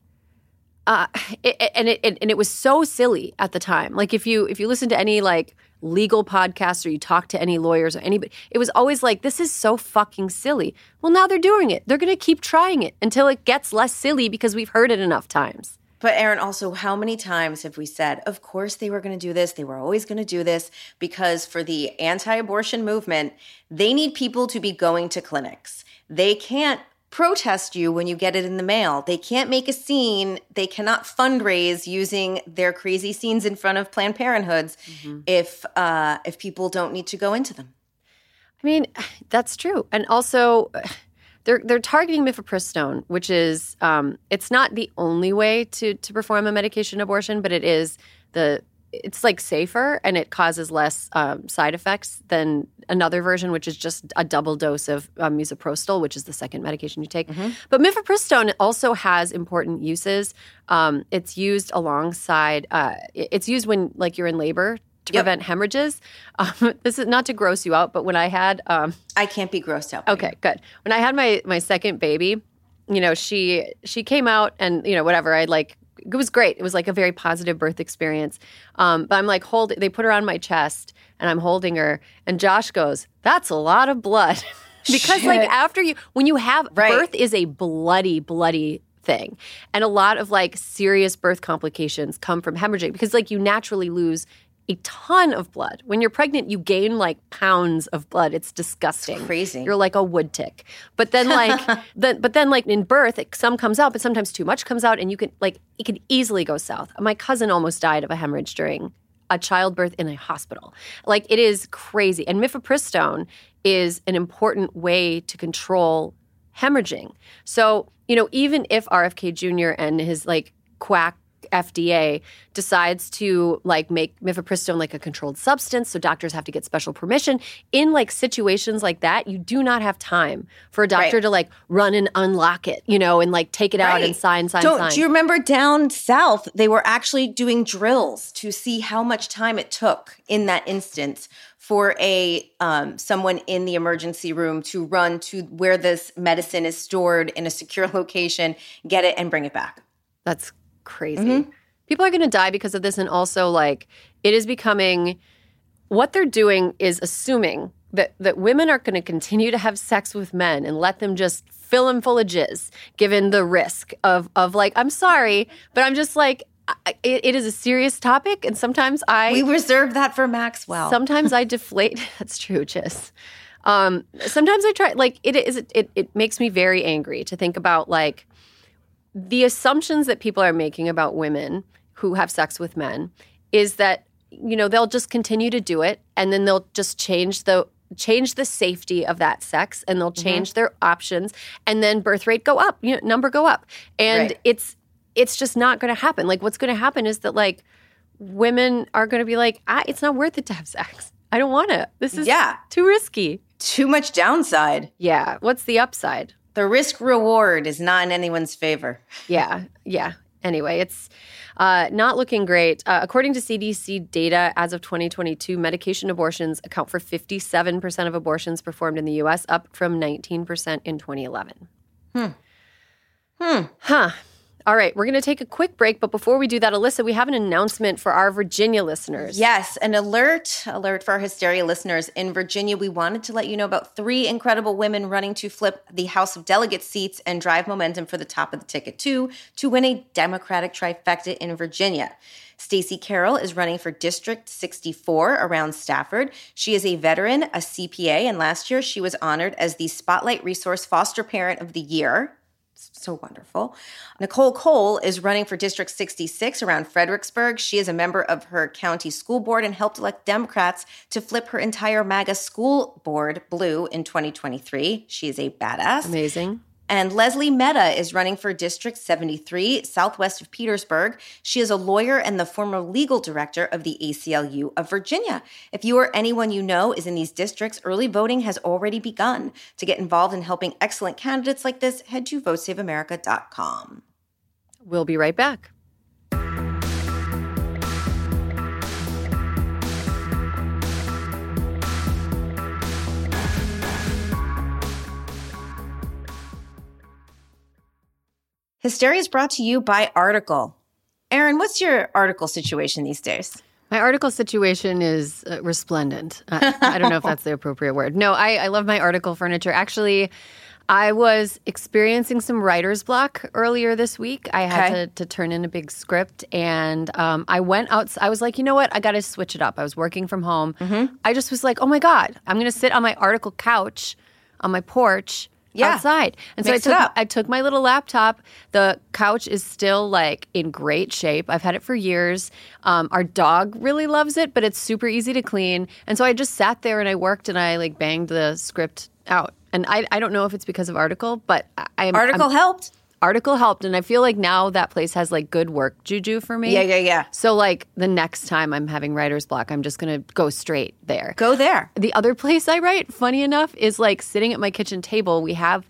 it was so silly at the time. Like if you listen to any like legal podcasts or you talk to any lawyers or anybody, it was always like, this is so fucking silly. Well, now they're doing it. They're going to keep trying it until it gets less silly because we've heard it enough times. But Erin, also, how many times have we said, of course they were going to do this, they were always going to do this, because for the anti-abortion movement, they need people to be going to clinics. They can't protest you when you get it in the mail. They can't make a scene. They cannot fundraise using their crazy scenes in front of Planned Parenthoods if people don't need to go into them. I mean, that's true. And also, they're targeting mifepristone, which is it's not the only way to perform a medication abortion, but it's like safer and it causes less side effects than another version, which is just a double dose of misoprostol, which is the second medication you take. But mifepristone also has important uses. It's used alongside. It's used when like you're in labor to prevent hemorrhages. This is not to gross you out, but when I had, I can't be grossed out. Okay, good. When I had my second baby, she came out and whatever. It was great. It was like a very positive birth experience. But I'm like they put her on my chest and I'm holding her and Josh goes, that's a lot of blood. Because like when you have birth is a bloody, bloody thing. And a lot of like serious birth complications come from hemorrhaging because like you naturally lose a ton of blood. When you're pregnant, you gain like pounds of blood. It's disgusting. It's crazy. You're like a wood tick. But then like in birth, some comes out, but sometimes too much comes out and it can easily go south. My cousin almost died of a hemorrhage during a childbirth in a hospital. Like it is crazy. And mifepristone is an important way to control hemorrhaging. So, even if RFK Jr. and his like quack FDA decides to like make mifepristone like a controlled substance, so doctors have to get special permission. In like situations like that, you do not have time for a doctor to like run and unlock it, and like take it out and sign. Do you remember down south, they were actually doing drills to see how much time it took in that instance for someone in the emergency room to run to where this medicine is stored in a secure location, get it, and bring it back. That's crazy. People are going to die because of this. And also like it is becoming what they're doing is assuming that women are going to continue to have sex with men and let them just fill them full of jizz, given the risk of like, I'm sorry, but I'm just like, it is a serious topic. And sometimes we reserve that for Maxwell. Sometimes I deflate. That's true, Jizz. Sometimes I try, like it makes me very angry to think about like, the assumptions that people are making about women who have sex with men is that, they'll just continue to do it and then they'll just change the safety of that sex and they'll change their options and then birth rate go up, number go up. And it's just not going to happen. Like what's going to happen is that like women are going to be like, it's not worth it to have sex. I don't want to. This is too risky. Too much downside. Yeah. What's the upside? The risk reward is not in anyone's favor. Yeah. Anyway, it's not looking great. According to CDC data, as of 2022, medication abortions account for 57% of abortions performed in the U.S., up from 19% in 2011. All right, we're going to take a quick break, but before we do that, Alyssa, we have an announcement for our Virginia listeners. Yes, an alert for our Hysteria listeners. In Virginia, we wanted to let you know about 3 incredible women running to flip the House of Delegates seats and drive momentum for the top of the ticket, too, to win a Democratic trifecta in Virginia. Stacey Carroll is running for District 64 around Stafford. She is a veteran, a CPA, and last year she was honored as the Spotlight Resource Foster Parent of the Year. So wonderful. Nicole Cole is running for District 66 around Fredericksburg. She is a member of her county school board and helped elect Democrats to flip her entire MAGA school board blue in 2023. She is a badass. Amazing. And Leslie Mehta is running for District 73, southwest of Petersburg. She is a lawyer and the former legal director of the ACLU of Virginia. If you or anyone you know is in these districts, early voting has already begun. To get involved in helping excellent candidates like this, head to votesaveamerica.com. We'll be right back. Hysteria is brought to you by Article. Erin, what's your article situation these days? My article situation is resplendent. I don't know if that's the appropriate word. No, I love my article furniture. Actually, I was experiencing some writer's block earlier this week. I had to turn in a big script, and I went out. I was like, you know what? I got to switch it up. I was working from home. I just was like, oh my God, I'm going to sit on my article couch on my porch outside. And so I took my little laptop. The couch is still like in great shape. I've had it for years. Our dog really loves it, but it's super easy to clean. And so I just sat there and I worked and I like banged the script out. And I don't know if it's because of Article, but Article helped. Article helped, and I feel like now that place has like good work juju for me. Yeah. So like the next time I'm having writer's block, I'm just going to go straight there. Go there. The other place I write, funny enough, is like sitting at my kitchen table. We have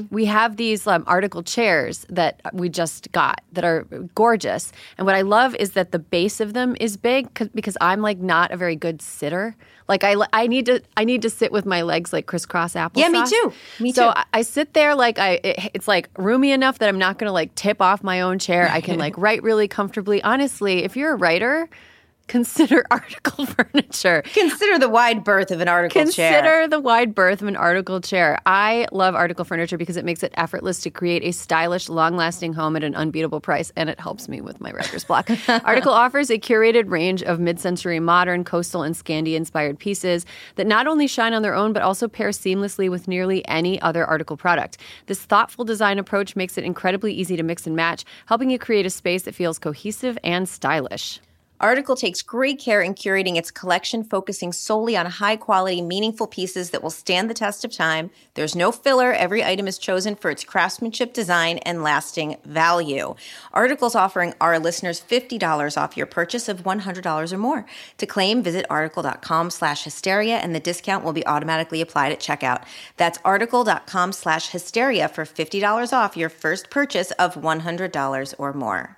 these Article chairs that we just got that are gorgeous. And what I love is that the base of them is big because I'm like not a very good sitter. Like I need to sit with my legs like crisscross applesauce. Yeah, me too. So I sit there like it's like roomy enough that I'm not going to like tip off my own chair. I can like write really comfortably. Honestly, if you're a writer, consider Article furniture. Consider the wide berth of an Article chair. Consider the wide berth of an Article chair. I love Article furniture because it makes it effortless to create a stylish, long-lasting home at an unbeatable price, and it helps me with my writer's block. Article offers a curated range of mid-century modern, coastal, and Scandi-inspired pieces that not only shine on their own, but also pair seamlessly with nearly any other Article product. This thoughtful design approach makes it incredibly easy to mix and match, helping you create a space that feels cohesive and stylish. Article takes great care in curating its collection, focusing solely on high-quality, meaningful pieces that will stand the test of time. There's no filler. Every item is chosen for its craftsmanship, design, and lasting value. Article's offering our listeners $50 off your purchase of $100 or more. To claim, visit article.com/hysteria, and the discount will be automatically applied at checkout. That's article.com/hysteria for $50 off your first purchase of $100 or more.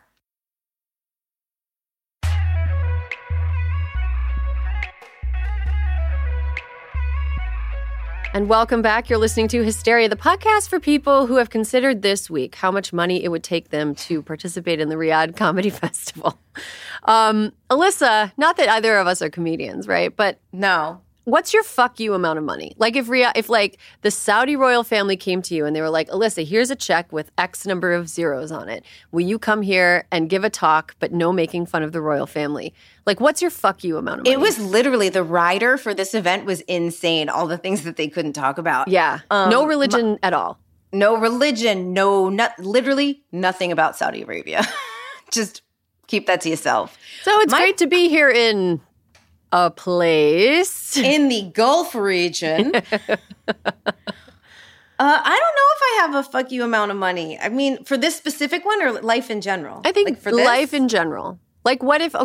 And welcome back. You're listening to Hysteria, the podcast for people who have considered this week how much money it would take them to participate in the Riyadh Comedy Festival. Alyssa, not that either of us are comedians, right? But no. What's your fuck you amount of money? Like if like the Saudi royal family came to you and they were like, Alyssa, here's a check with X number of zeros on it. Will you come here and give a talk, but no making fun of the royal family? Like, what's your fuck you amount of money? It was literally the rider for this event was insane. All the things that they couldn't talk about. Yeah. No religion at all. No religion. Literally nothing about Saudi Arabia. Just keep that to yourself. So it's great to be here in a place in the Gulf region. I don't know if I have a fuck you amount of money. I mean, for this specific one or life in general? I think like for life in general. Like what if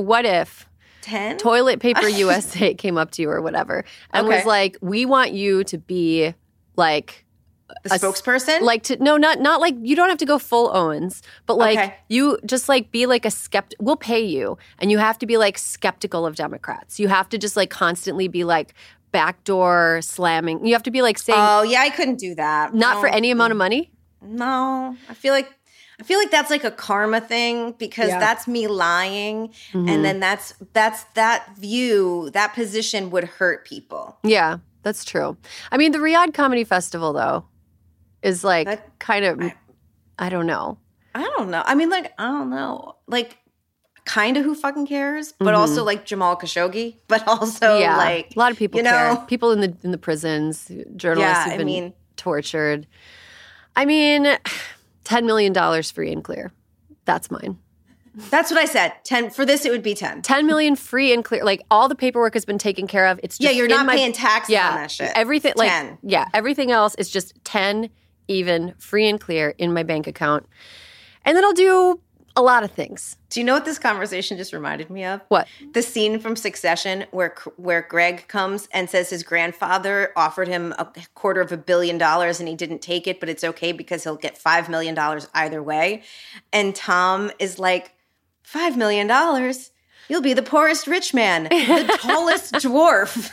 10? Toilet Paper USA came up to you or whatever and was like, we want you to be like the spokesperson? Like not like you don't have to go full Owens, but like you just like be like a skeptic. We'll pay you, and you have to be like skeptical of Democrats. You have to just like constantly be like backdoor slamming. You have to be like saying, "Oh yeah, I couldn't do that." Not for any amount of money. No, I feel like that's like a karma thing because that's me lying, and then that's that view, that position would hurt people. Yeah, that's true. I mean, the Riyadh Comedy Festival though is like I don't know. I mean, like, I don't know. Like, kind of who fucking cares, but also like Jamal Khashoggi, but also like a lot of people care. People in the prisons, journalists who've been tortured. I mean, $10 million free and clear. That's mine. That's what I said. 10 for this. It would be 10. 10 million free and clear. Like all the paperwork has been taken care of. It's just you're not paying taxes on that shit. Everything 10. Everything else is just 10 even free and clear in my bank account. And then A lot of things. Do you know what this conversation just reminded me of? What? The scene from Succession where Greg comes and says his grandfather offered him $250 million and he didn't take it, but it's okay because he'll get $5 million either way. And Tom is like, $5 million? You'll be the poorest rich man, the tallest dwarf.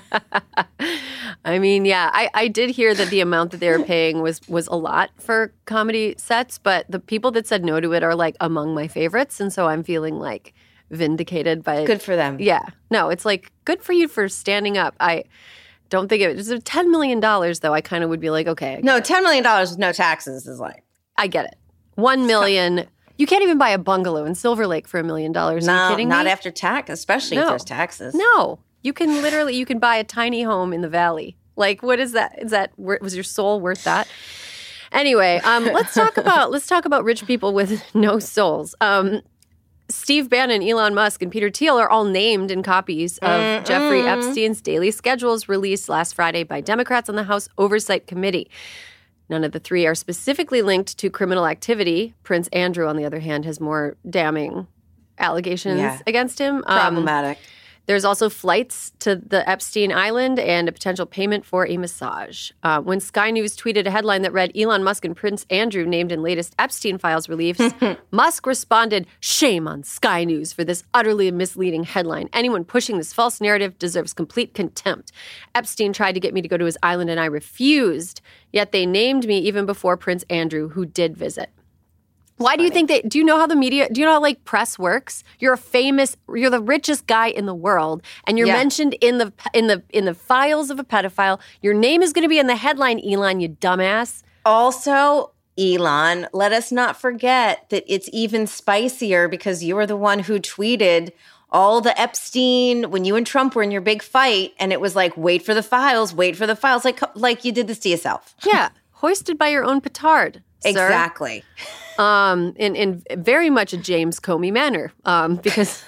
I mean, yeah, I did hear that the amount that they were paying was a lot for comedy sets, but the people that said no to it are like among my favorites. And so I'm feeling like vindicated by Good for them. Yeah. No, it's like good for you for standing up. I don't think it was $10 million though. I kind of would be like, okay. No, $10 million with no taxes is like. I get it. $1 million. You can't even buy a bungalow in Silver Lake for $1 million. Are you kidding me? Not after tax, especially if there's taxes. No. You can buy a tiny home in the valley. Like, what is that? Was your soul worth that? Anyway, let's talk about rich people with no souls. Steve Bannon, Elon Musk, and Peter Thiel are all named in copies of Jeffrey Epstein's daily schedules released last Friday by Democrats on the House Oversight Committee. None of the three are specifically linked to criminal activity. Prince Andrew, on the other hand, has more damning allegations against him. Problematic. There's also flights to the Epstein Island and a potential payment for a massage. When Sky News tweeted a headline that read, Elon Musk and Prince Andrew named in latest Epstein files release, Musk responded, shame on Sky News for this utterly misleading headline. Anyone pushing this false narrative deserves complete contempt. Epstein tried to get me to go to his island and I refused, yet they named me even before Prince Andrew, who did visit. Why do you think do you know how like press works? You're the richest guy in the world and you're mentioned in the files of a pedophile. Your name is going to be in the headline, Elon, you dumbass. Also, Elon, let us not forget that it's even spicier because you were the one who tweeted all the Epstein when you and Trump were in your big fight and it was like, wait for the files, like you did this to yourself. Yeah, hoisted by your own petard. Exactly. In very much a James Comey manner, because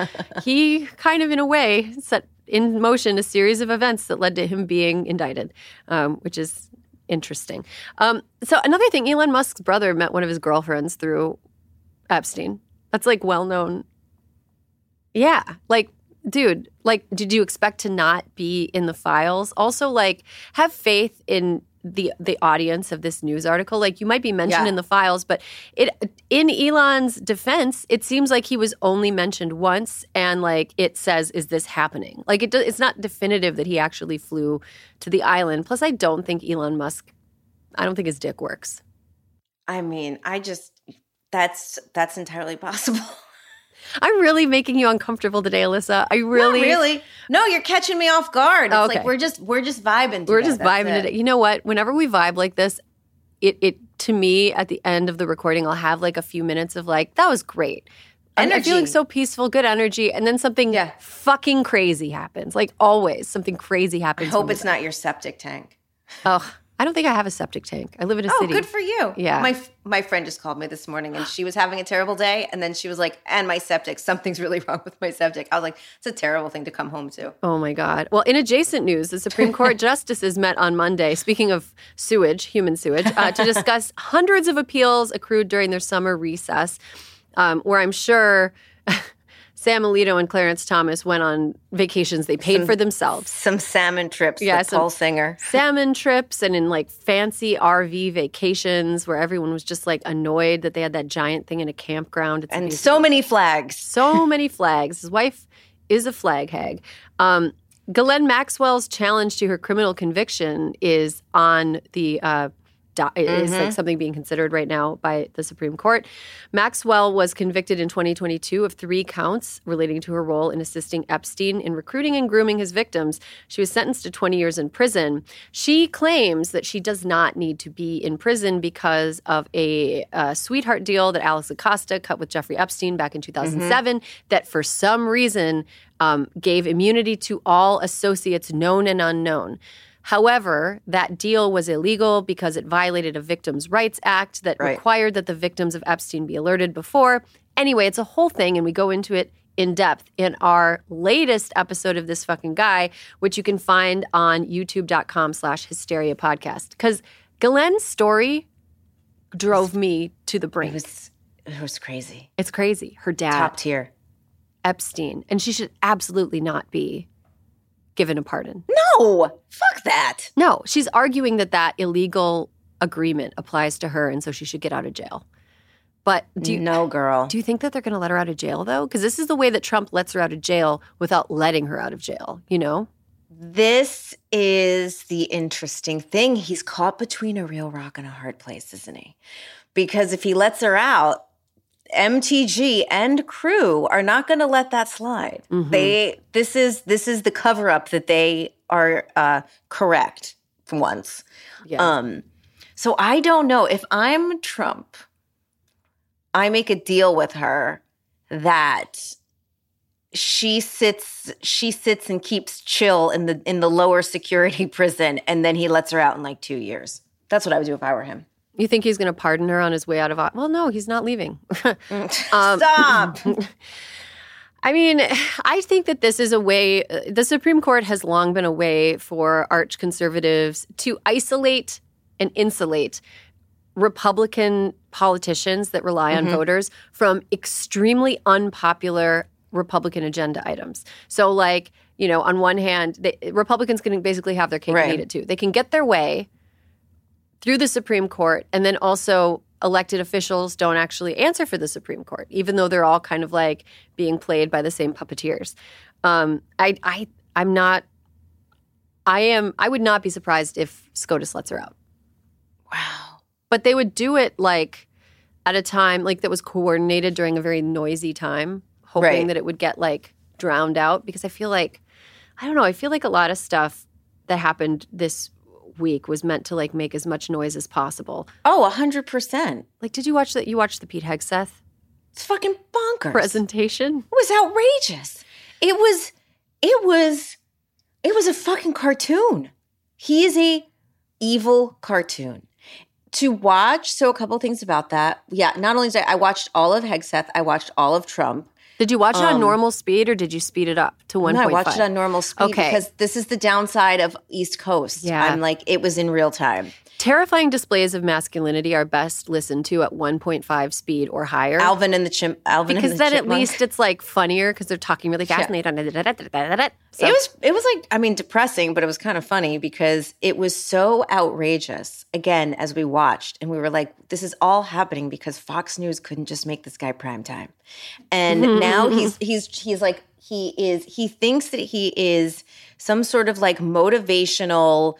he kind of, in a way, set in motion a series of events that led to him being indicted, which is interesting. So another thing, Elon Musk's brother met one of his girlfriends through Epstein. That's like well known. Yeah, like, dude, like, did you expect to not be in the files? Also, like, have faith in the audience of this news article. Like, you might be mentioned in the files, but in Elon's defense, it seems like he was only mentioned once, and like it says, "Is this happening?" Like it's not definitive that he actually flew to the island. Plus, I don't think Elon Musk. I don't think his dick works. I mean, that's entirely possible. I'm really making you uncomfortable today, Alyssa. Not really. No, you're catching me off guard. It's like we're just vibing today. We're just vibing today. You know what? Whenever we vibe like this, it to me at the end of the recording, I'll have like a few minutes of like, that was great. I'm feeling so peaceful, good energy, and then something fucking crazy happens. Like always, something crazy happens. I hope it's not your septic tank. Oh, I don't think I have a septic tank. I live in a city. Oh, good for you. Yeah. My friend just called me this morning and she was having a terrible day. And then she was like, and my septic, something's really wrong with my septic. I was like, it's a terrible thing to come home to. Oh my God. Well, in adjacent news, the Supreme Court justices met on Monday, speaking of sewage, human sewage, to discuss hundreds of appeals accrued during their summer recess, where I'm sure Sam Alito and Clarence Thomas went on vacations they paid for themselves. Some salmon trips, the Paul Singer. Salmon trips and in like fancy RV vacations where everyone was just like annoyed that they had that giant thing in a campground. It's and so many flags. So many flags. His wife is a flag hag. Ghislaine Maxwell's challenge to her criminal conviction is on the is like something being considered right now by the Supreme Court. Maxwell was convicted in 2022 of 3 counts relating to her role in assisting Epstein in recruiting and grooming his victims. She was sentenced to 20 years in prison. She claims that she does not need to be in prison because of a sweetheart deal that Alex Acosta cut with Jeffrey Epstein back in 2007 that for some reason gave immunity to all associates known and unknown. However, that deal was illegal because it violated a Victims' Rights Act that required that the victims of Epstein be alerted before. Anyway, it's a whole thing, and we go into it in depth in our latest episode of This Fucking Guy, which you can find on youtube.com/Hysteria Podcast. Because Ghislaine's story drove me to the brink. It was crazy. It's crazy. Her dad. Top tier. Epstein. And she should absolutely not be given a pardon. No, fuck that. No, she's arguing that illegal agreement applies to her and so she should get out of jail. But no, girl. Do you think that they're going to let her out of jail, though? Because this is the way that Trump lets her out of jail without letting her out of jail, you know? This is the interesting thing. He's caught between a real rock and a hard place, isn't he? Because if he lets her out, MTG and crew are not going to let that slide. Mm-hmm. This is the cover-up that they are correct for once. Yeah. So I don't know. If I'm Trump, I make a deal with her that she sits and keeps chill in the lower security prison, and then he lets her out in like 2 years. That's what I would do if I were him. You think he's going to pardon her on his way out of office? Well, no, he's not leaving. Stop. I mean, I think that this is a way, the Supreme Court has long been a way for arch conservatives to isolate and insulate Republican politicians that rely on voters from extremely unpopular Republican agenda items. So like, you know, on one hand, Republicans can basically have their cake and eat it too. They can get their way through the Supreme Court, and then also elected officials don't actually answer for the Supreme Court, even though they're all kind of like being played by the same puppeteers. I would not be surprised if SCOTUS lets her out. Wow. But they would do it like at a time like that was coordinated during a very noisy time, hoping that it would get like drowned out. Because I feel like a lot of stuff that happened this week was meant to like make as much noise as possible. Oh, 100%. Like, did you watch that? You watched the Pete Hegseth? It's fucking bonkers. Presentation? It was outrageous. It was a fucking cartoon. He is a evil cartoon. To watch, so a couple things about that. Yeah, not only did I watched all of Hegseth, I watched all of Trump. Did you watch it on normal speed or did you speed it up to 1.5? No, I watched it on normal speed because this is the downside of East Coast. Yeah. I'm like, it was in real time. Terrifying displays of masculinity are best listened to at 1.5 speed or higher. Alvin and the Chipmunk. Because then at least it's like funnier because they're talking really fast. Yeah. So. It was like, I mean, depressing, but it was kind of funny because it was so outrageous. Again, as we watched, and we were like, this is all happening because Fox News couldn't just make this guy primetime. And now he's like, he thinks that he is some sort of like motivational.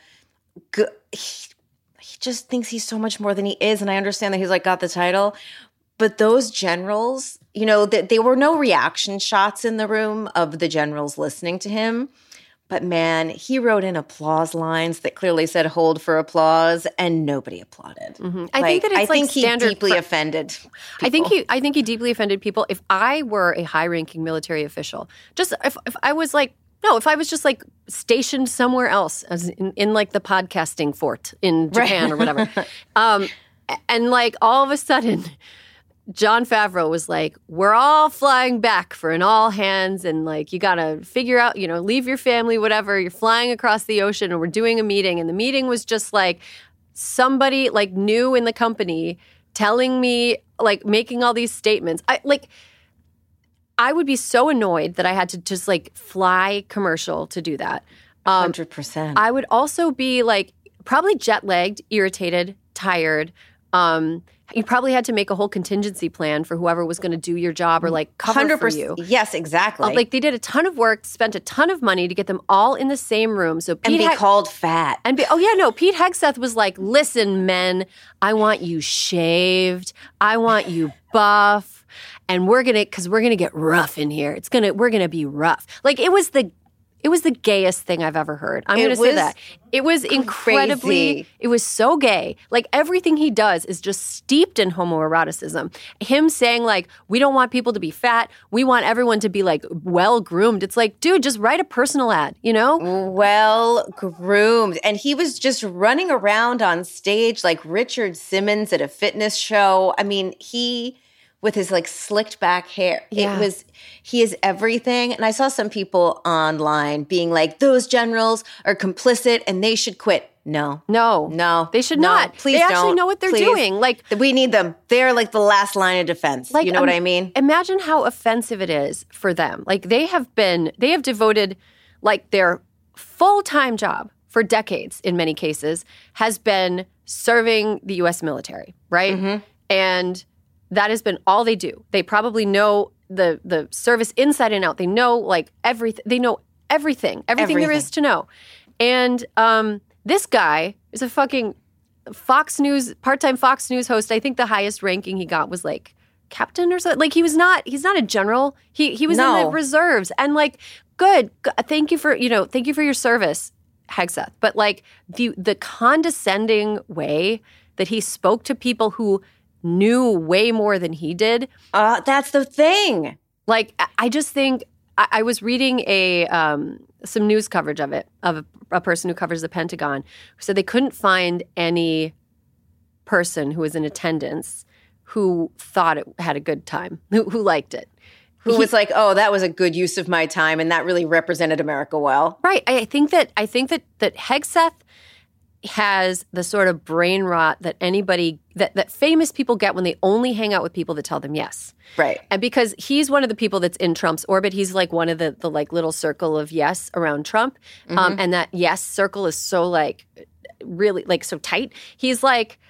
He just thinks he's so much more than he is. And I understand that he's like got the title. But those generals, you know, there were no reaction shots in the room of the generals listening to him. But man, he wrote in applause lines that clearly said hold for applause, and nobody applauded. Mm-hmm. I think that it's like he deeply offended people. I think he deeply offended people. If I were a high-ranking military official, just if I was like, no, if I was just like stationed somewhere else, as in like the podcasting fort in Japan or whatever, and like all of a sudden, Jon Favreau was like, we're all flying back for an all hands, and like you got to figure out, you know, leave your family, whatever. You're flying across the ocean, and we're doing a meeting, and the meeting was just like somebody like new in the company telling me, like making all these statements. I would be so annoyed that I had to just like fly commercial to do that. 100%. I would also be like probably jet lagged, irritated, tired. You probably had to make a whole contingency plan for whoever was going to do your job or like cover 100%, for you. Yes, exactly. Like they did a ton of work, spent a ton of money to get them all in the same room. So Pete and be called fat. And Pete Hegseth was like, listen, men, I want you shaved. I want you buff. And we're gonna get rough in here. We're gonna be rough. Like it was the gayest thing I've ever heard. I'm going to say that. It was incredibly, it was so gay. Like everything he does is just steeped in homoeroticism. Him saying like, we don't want people to be fat. We want everyone to be like well-groomed. It's like, dude, just write a personal ad, you know? Well-groomed. And he was just running around on stage like Richard Simmons at a fitness show. I mean, he with his like slicked back hair. Yeah. He is everything. And I saw some people online being like, those generals are complicit and they should quit. No. They should not. Please they don't. actually know what they're Please. doing. Like, we need them. They're like the last line of defense. like, you know what I mean? Imagine how offensive it is for them. Like they have devoted like their full-time job for decades in many cases has been serving the US military, right? Mm-hmm. And that has been all they do. They probably know the service inside and out. They know like everything. They know everything there is to know. And this guy is a fucking part-time Fox News host. I think the highest ranking he got was like captain or something. Like he's not a general. He was in the reserves. And like, good. Thank you for your service, Hegseth. But like the condescending way that he spoke to people who knew way more than he did. That's the thing. Like, I just think I was reading some news coverage of it, of a person who covers the Pentagon, who said they couldn't find any person who was in attendance who thought it had a good time, who liked it. Who was like, oh, that was a good use of my time, and that really represented America well. Right. I think that Hegseth has the sort of brain rot that that famous people get when they only hang out with people that tell them yes. Right. And because he's one of the people that's in Trump's orbit, he's like one of the like little circle of yes around Trump. Mm-hmm. And that yes circle is so like really like so tight. He's like,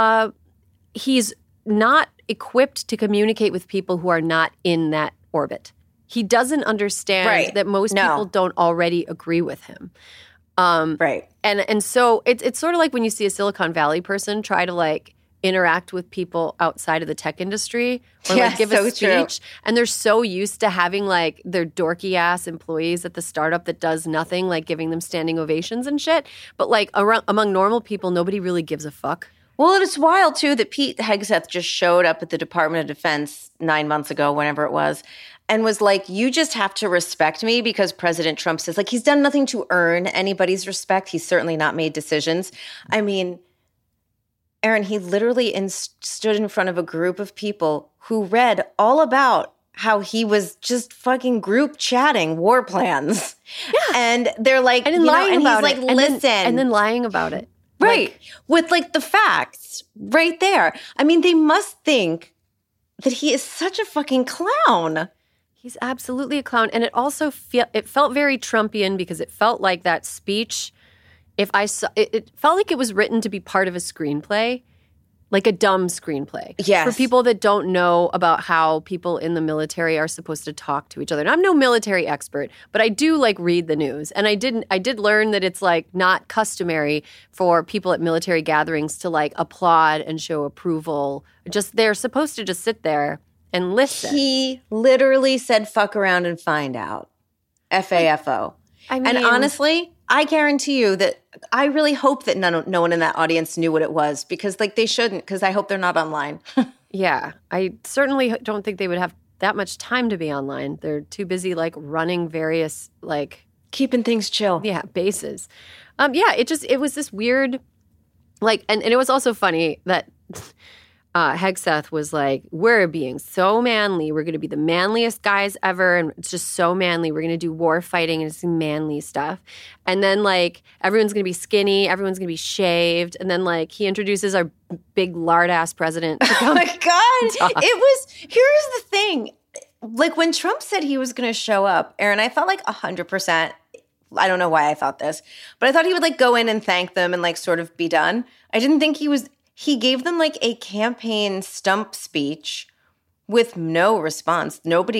he's not equipped to communicate with people who are not in that orbit. He doesn't understand that most people don't already agree with him. Right. And so it's sort of like when you see a Silicon Valley person try to like interact with people outside of the tech industry or like give a speech. True. And they're so used to having like their dorky ass employees at the startup that does nothing, like giving them standing ovations and shit. But like among normal people, nobody really gives a fuck. Well, it's wild too that Pete Hegseth just showed up at the Department of Defense 9 months ago, whenever it was, and was like, you just have to respect me because President Trump says, like, he's done nothing to earn anybody's respect. He's certainly not made decisions. I mean, Aaron, he literally stood in front of a group of people who read all about how he was just fucking group chatting war plans. Yeah. And they're like, and lying about it. And he's like, listen. And then lying about it. Right. Like, with like the facts right there. I mean, they must think that he is such a fucking clown. He's absolutely a clown. And it also felt very Trumpian because it felt like that speech, it felt like it was written to be part of a screenplay, like a dumb screenplay. Yes. For people that don't know about how people in the military are supposed to talk to each other. And I'm no military expert, but I do like read the news. And I did learn that it's like not customary for people at military gatherings to like applaud and show approval. Just they're supposed to just sit there and listen. He literally said, fuck around and find out. FAFO. I mean, and honestly, I guarantee you that I really hope that no one in that audience knew what it was because like they shouldn't because I hope they're not online. Yeah. I certainly don't think they would have that much time to be online. They're too busy like running various like keeping things chill. Yeah, bases. It was this weird like and it was also funny that Hegseth was like, we're being so manly. We're going to be the manliest guys ever. And it's just so manly. We're going to do war fighting and it's manly stuff. And then like everyone's going to be skinny. Everyone's going to be shaved. And then like he introduces our big lard ass president. To come oh my God. Here's the thing. Like when Trump said he was going to show up, Aaron, I felt like 100%. I don't know why I thought this, but I thought he would like go in and thank them and like sort of be done. I didn't think he gave them like a campaign stump speech with no response.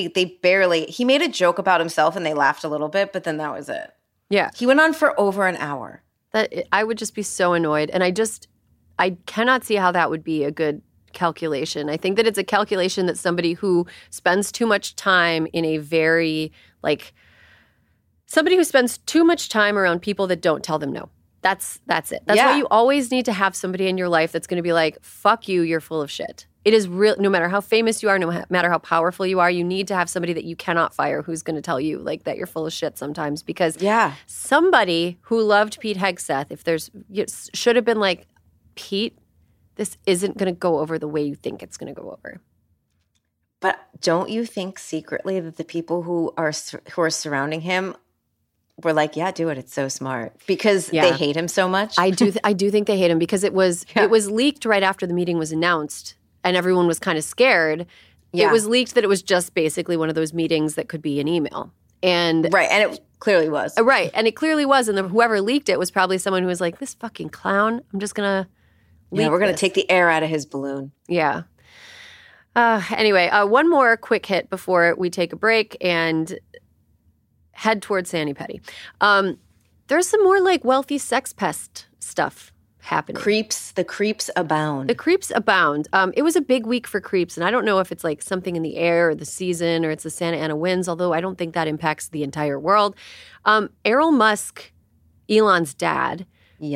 He made a joke about himself and they laughed a little bit, but then that was it. Yeah. He went on for over an hour. I would just be so annoyed. And I cannot see how that would be a good calculation. I think that it's a calculation that somebody who spends too much time in a very like, somebody who spends too much time around people that don't tell them no. That's it. That's why you always need to have somebody in your life that's going to be like, fuck you, you're full of shit. It is real. No matter how famous you are, no matter how powerful you are, you need to have somebody that you cannot fire who's going to tell you like that you're full of shit sometimes because somebody who loved Pete Hegseth, should have been like, Pete, this isn't going to go over the way you think it's going to go over. But don't you think secretly that the people who are surrounding him were like, yeah, do it. It's so smart. Because they hate him so much? I do think they hate him because it was leaked right after the meeting was announced and everyone was kind of scared. Yeah. It was leaked that it was just basically one of those meetings that could be an email. And it clearly was. Right, and it clearly was. And whoever leaked it was probably someone who was like, this fucking clown, I'm just going to leak we're going to take the air out of his balloon. Yeah. Anyway, one more quick hit before we take a break and head towards Sani Petty. There's some more like wealthy sex pest stuff happening. The creeps abound. The creeps abound. It was a big week for creeps, and I don't know if it's like something in the air or the season or it's the Santa Ana winds, although I don't think that impacts the entire world. Errol Musk, Elon's dad,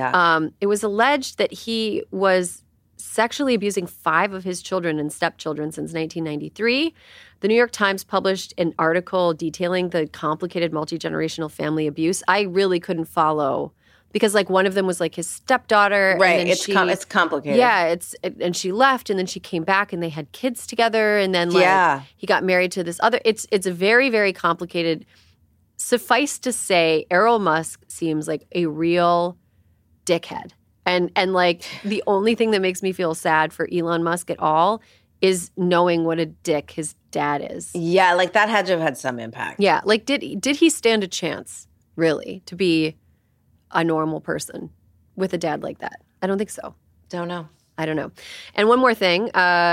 it was alleged that he was sexually abusing 5 of his children and stepchildren since 1993. The New York Times published an article detailing the complicated multi-generational family abuse. I really couldn't follow because like one of them was like his stepdaughter. Right, and it's complicated. Yeah, and she left and then she came back and they had kids together and then like he got married to this other. It's a very, very complicated. Suffice to say, Errol Musk seems like a real dickhead. And like the only thing that makes me feel sad for Elon Musk at all is knowing what a dick his dad is. Yeah, like that had to have had some impact. Yeah, like did he stand a chance, really, to be a normal person with a dad like that? I don't think so. Don't know. I don't know. And one more thing.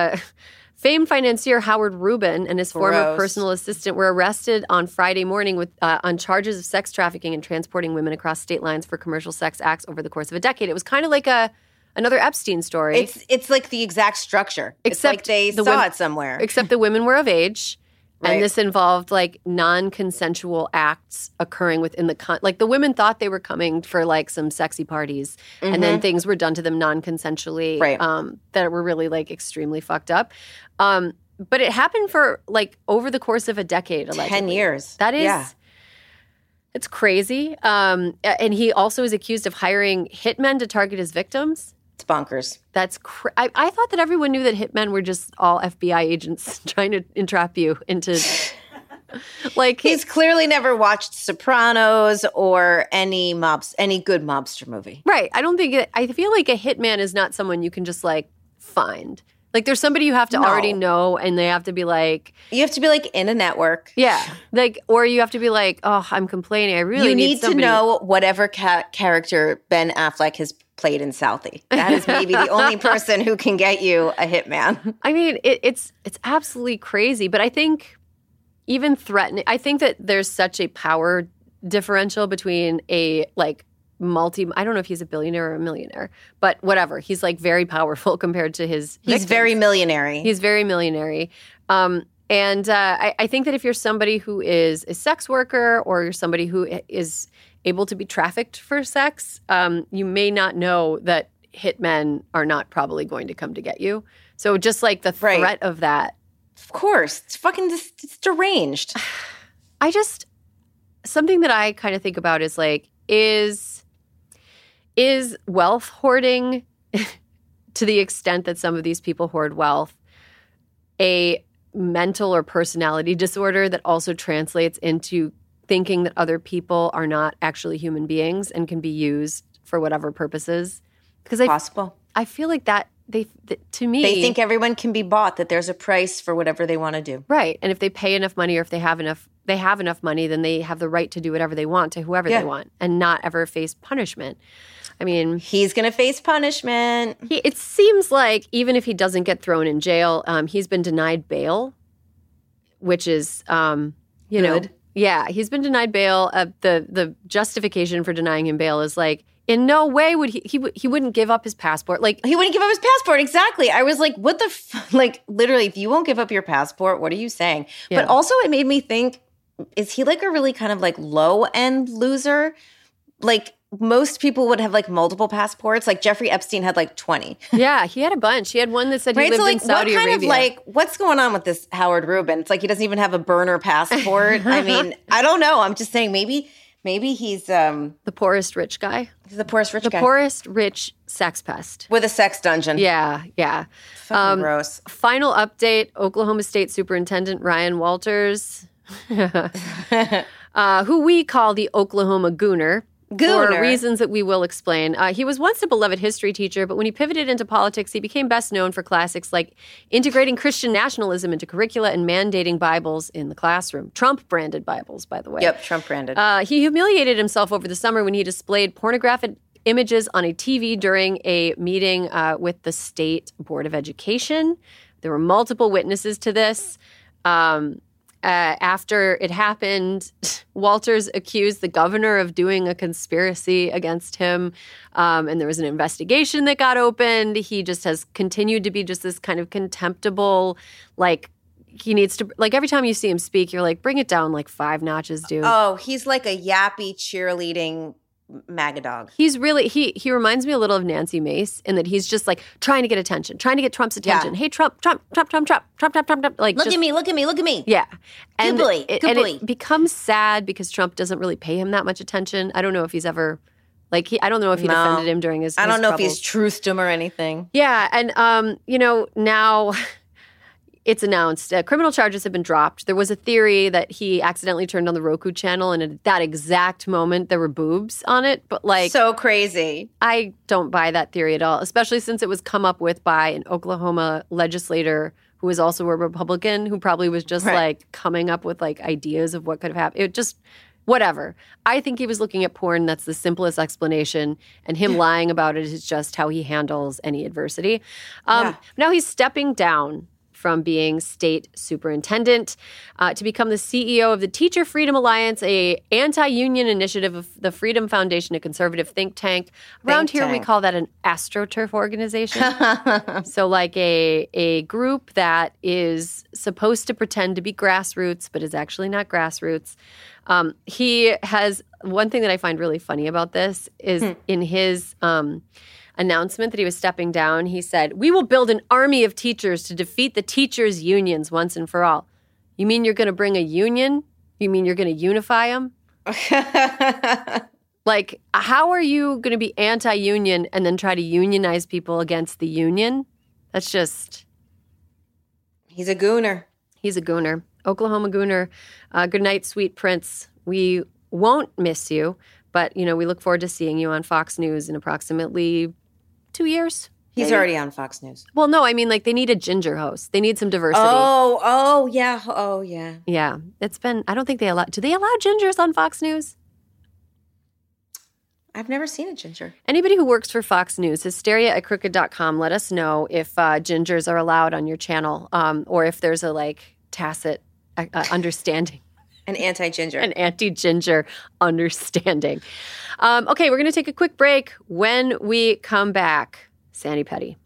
Famed financier Howard Rubin and his former personal assistant were arrested on Friday morning with on charges of sex trafficking and transporting women across state lines for commercial sex acts over the course of a decade. It was kind of like another Epstein story. It's like the exact structure. Except it's like they saw it somewhere. Except the women were of age. Right. And this involved like non-consensual acts occurring within the like the women thought they were coming for like some sexy parties, and then things were done to them non-consensually, that were really like extremely fucked up. But it happened for like over the course of a decade, allegedly. 10 years. That is, it's crazy. And he also is accused of hiring hitmen to target his victims. It's bonkers. That's I thought that everyone knew that hitmen were just all FBI agents trying to entrap you into like he's clearly never watched Sopranos or any good mobster movie. Right. I feel like a hitman is not someone you can just like find. Like there's somebody you have to already know and they have to be like you have to be like in a network. Yeah. Like or you have to be like, "Oh, I'm complaining. I really need somebody." You need to know whatever character Ben Affleck has played in Southie. That is maybe the only person who can get you a hitman. I mean, it's absolutely crazy, but I think even threatening. I think that there's such a power differential between a like I don't know if he's a billionaire or a millionaire, but whatever. He's like very powerful compared to his victims. He's very millionaire-y. He's very millionaire-y. And I think that if you're somebody who is a sex worker or you're somebody who is able to be trafficked for sex, you may not know that hitmen are not probably going to come to get you. So just like the threat of that. Of course. It's deranged. Something that I kind of think about is like, is wealth hoarding to the extent that some of these people hoard wealth a mental or personality disorder that also translates into thinking that other people are not actually human beings and can be used for whatever purposes? Because possible. I feel like that to me they think everyone can be bought, that there's a price for whatever they want to do. Right. And if they pay enough money or if they have enough money, then they have the right to do whatever they want to whoever they want and not ever face punishment. I mean, he's going to face punishment. It seems like even if he doesn't get thrown in jail, he's been denied bail, which is, good. Yeah, he's been denied bail. The justification for denying him bail is like, in no way would he wouldn't give up his passport. Like he wouldn't give up his passport. Exactly. I was like, what the like literally, if you won't give up your passport, what are you saying? Yeah. But also it made me think, is he like a really kind of like low end loser? Like most people would have like multiple passports. Like Jeffrey Epstein had like 20. Yeah, he had a bunch. He had one that said he lived in Saudi Arabia. What kind of like, what's going on with this Howard Rubin? It's like he doesn't even have a burner passport. I mean, I don't know. I'm just saying maybe Maybe he's The poorest rich guy. he's the poorest rich The guy poorest rich sex pest. with a sex dungeon. Yeah, yeah. Fucking gross. Final update, Oklahoma State Superintendent Ryan Walters, who we call the Oklahoma Gooner. For reasons that we will explain. He was once a beloved history teacher, but when he pivoted into politics, he became best known for classics like integrating Christian nationalism into curricula and mandating Bibles in the classroom. Trump-branded Bibles, by the way. Yep, Trump-branded. He humiliated himself over the summer when he displayed pornographic images on a TV during a meeting with the State Board of Education. There were multiple witnesses to this. After it happened, Walters accused the governor of doing a conspiracy against him, and there was an investigation that got opened. He just has continued to be just this kind of contemptible, like, he needs to, like, every time you see him speak, you're like, bring it down like 5 notches, dude. Oh, he's like a yappy cheerleading MAGA dog. He's really, he reminds me a little of Nancy Mace in that he's just like trying to get attention, trying to get Trump's attention. Yeah. Hey, Trump. Like, Look at me. Yeah. And Good boy. it becomes sad because Trump doesn't really pay him that much attention. I don't know if he's ever, like, I don't know if he defended him during his I don't know troubles. if he's truthed him or anything. Yeah. And, now it's announced criminal charges have been dropped. There was a theory that he accidentally turned on the Roku channel, and at that exact moment, there were boobs on it. But, like, So crazy. I don't buy that theory at all, especially since it was come up with by an Oklahoma legislator who was also a Republican, who probably was just like coming up with like ideas of what could have happened. It just, whatever. I think he was looking at porn. That's the simplest explanation. And him lying about it is just how he handles any adversity. Now he's stepping down from being state superintendent to become the CEO of the Teacher Freedom Alliance, a anti-union initiative of the Freedom Foundation, a conservative think tank. Around here, we call that an AstroTurf organization. So like a group that is supposed to pretend to be grassroots, but is actually not grassroots. He has, one thing that I find really funny about this is in his announcement that he was stepping down, he said, "We will build an army of teachers to defeat the teachers' unions once and for all." You mean you're going to bring a union? You mean you're going to unify them? Like, how are you going to be anti-union and then try to unionize people against the union? That's just... He's a gooner. He's a gooner. Oklahoma gooner. Good night, sweet prince. We won't miss you, but, we look forward to seeing you on Fox News in approximately 2 years. He's already on Fox News. Well, no, I mean, like, they need a ginger host. They need some diversity. Oh, yeah. Yeah. It's been, I don't think they allow, do they allow gingers on Fox News? I've never seen a ginger. Anybody who works for Fox News, hysteria@crooked.com, let us know if gingers are allowed on your channel, or if there's a, like, tacit understanding. An anti-ginger. An anti-ginger understanding. Okay, we're going to take a quick break. When we come back, Sani Petty.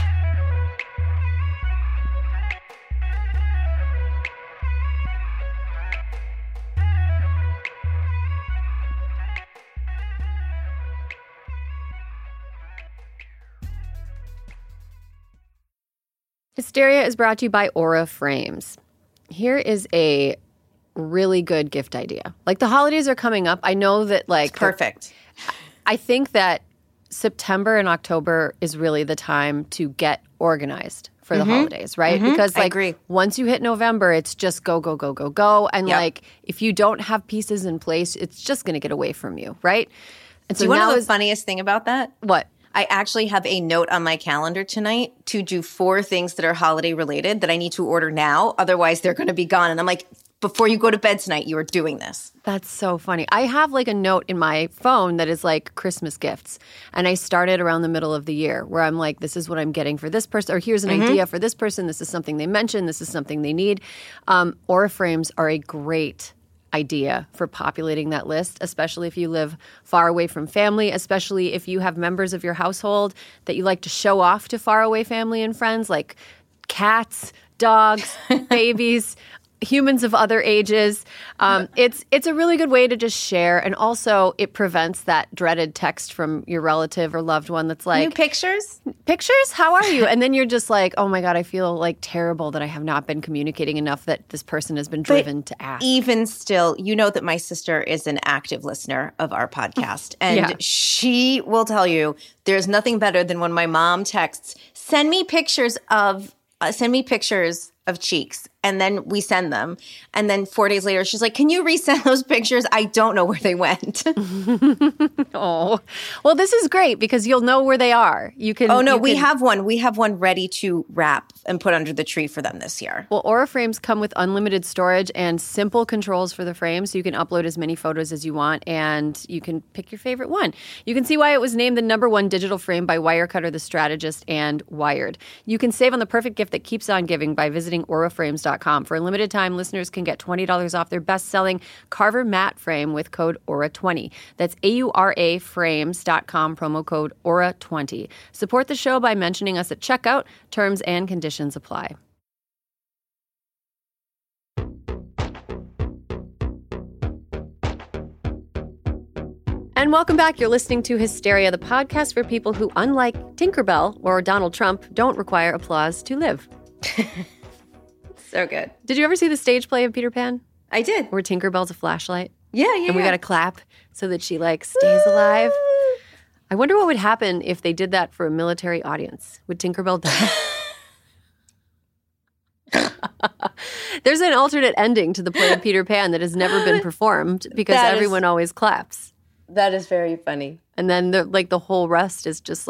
Hysteria is brought to you by Aura Frames. Here is a really good gift idea. Like, the holidays are coming up. I know that, like... It's perfect. I think that September and October is really the time to get organized for the holidays, right? Because, like, I agree. Once you hit November, it's just go. And, like, if you don't have pieces in place, it's just going to get away from you, right? And Do you want to know the funniest thing about that? What? I actually have a note on my calendar tonight to do 4 things that are holiday related that I need to order now. Otherwise, they're going to be gone. And I'm like, before you go to bed tonight, you are doing this. That's so funny. I have like a note in my phone that is like Christmas gifts. And I started around the middle of the year where I'm like, this is what I'm getting for this person. Or here's an idea for this person. This is something they mentioned. This is something they need. Aura frames are a great idea for populating that list, especially if you live far away from family, especially if you have members of your household that you like to show off to faraway family and friends, like cats, dogs, babies. humans of other ages. It's a really good way to just share. And also it prevents that dreaded text from your relative or loved one that's like, New pictures? Pictures? How are you? And then you're just like, oh my God, I feel like terrible that I have not been communicating enough that this person has been driven to ask. Even still, you know that my sister is an active listener of our podcast. And she will tell you there's nothing better than when my mom texts, send me pictures of cheeks. And then we send them. And then 4 days later, she's like, can you resend those pictures? I don't know where they went. Oh, well, this is great because you'll know where they are. You can. Oh, no, we have one. We have one ready to wrap and put under the tree for them this year. Well, Aura frames come with unlimited storage and simple controls for the frame, so you can upload as many photos as you want, and you can pick your favorite one. You can see why it was named the #1 digital frame by Wirecutter, The Strategist, and Wired. You can save on the perfect gift that keeps on giving by visiting auraframes.com. For a limited time, listeners can get $20 off their best-selling Carver matte frame with code AURA20. That's AURAFrames.com, promo code AURA20. Support the show by mentioning us at checkout. Terms and conditions apply. And welcome back. You're listening to Hysteria, the podcast for people who, unlike Tinkerbell or Donald Trump, don't require applause to live. So good. Did you ever see the stage play of Peter Pan? I did. Where Tinkerbell's a flashlight? Yeah. And we got to clap so that she, stays alive. I wonder what would happen if they did that for a military audience. Would Tinkerbell die? There's an alternate ending to the play of Peter Pan that has never been performed because everyone always claps. That is very funny. And then the whole rest is just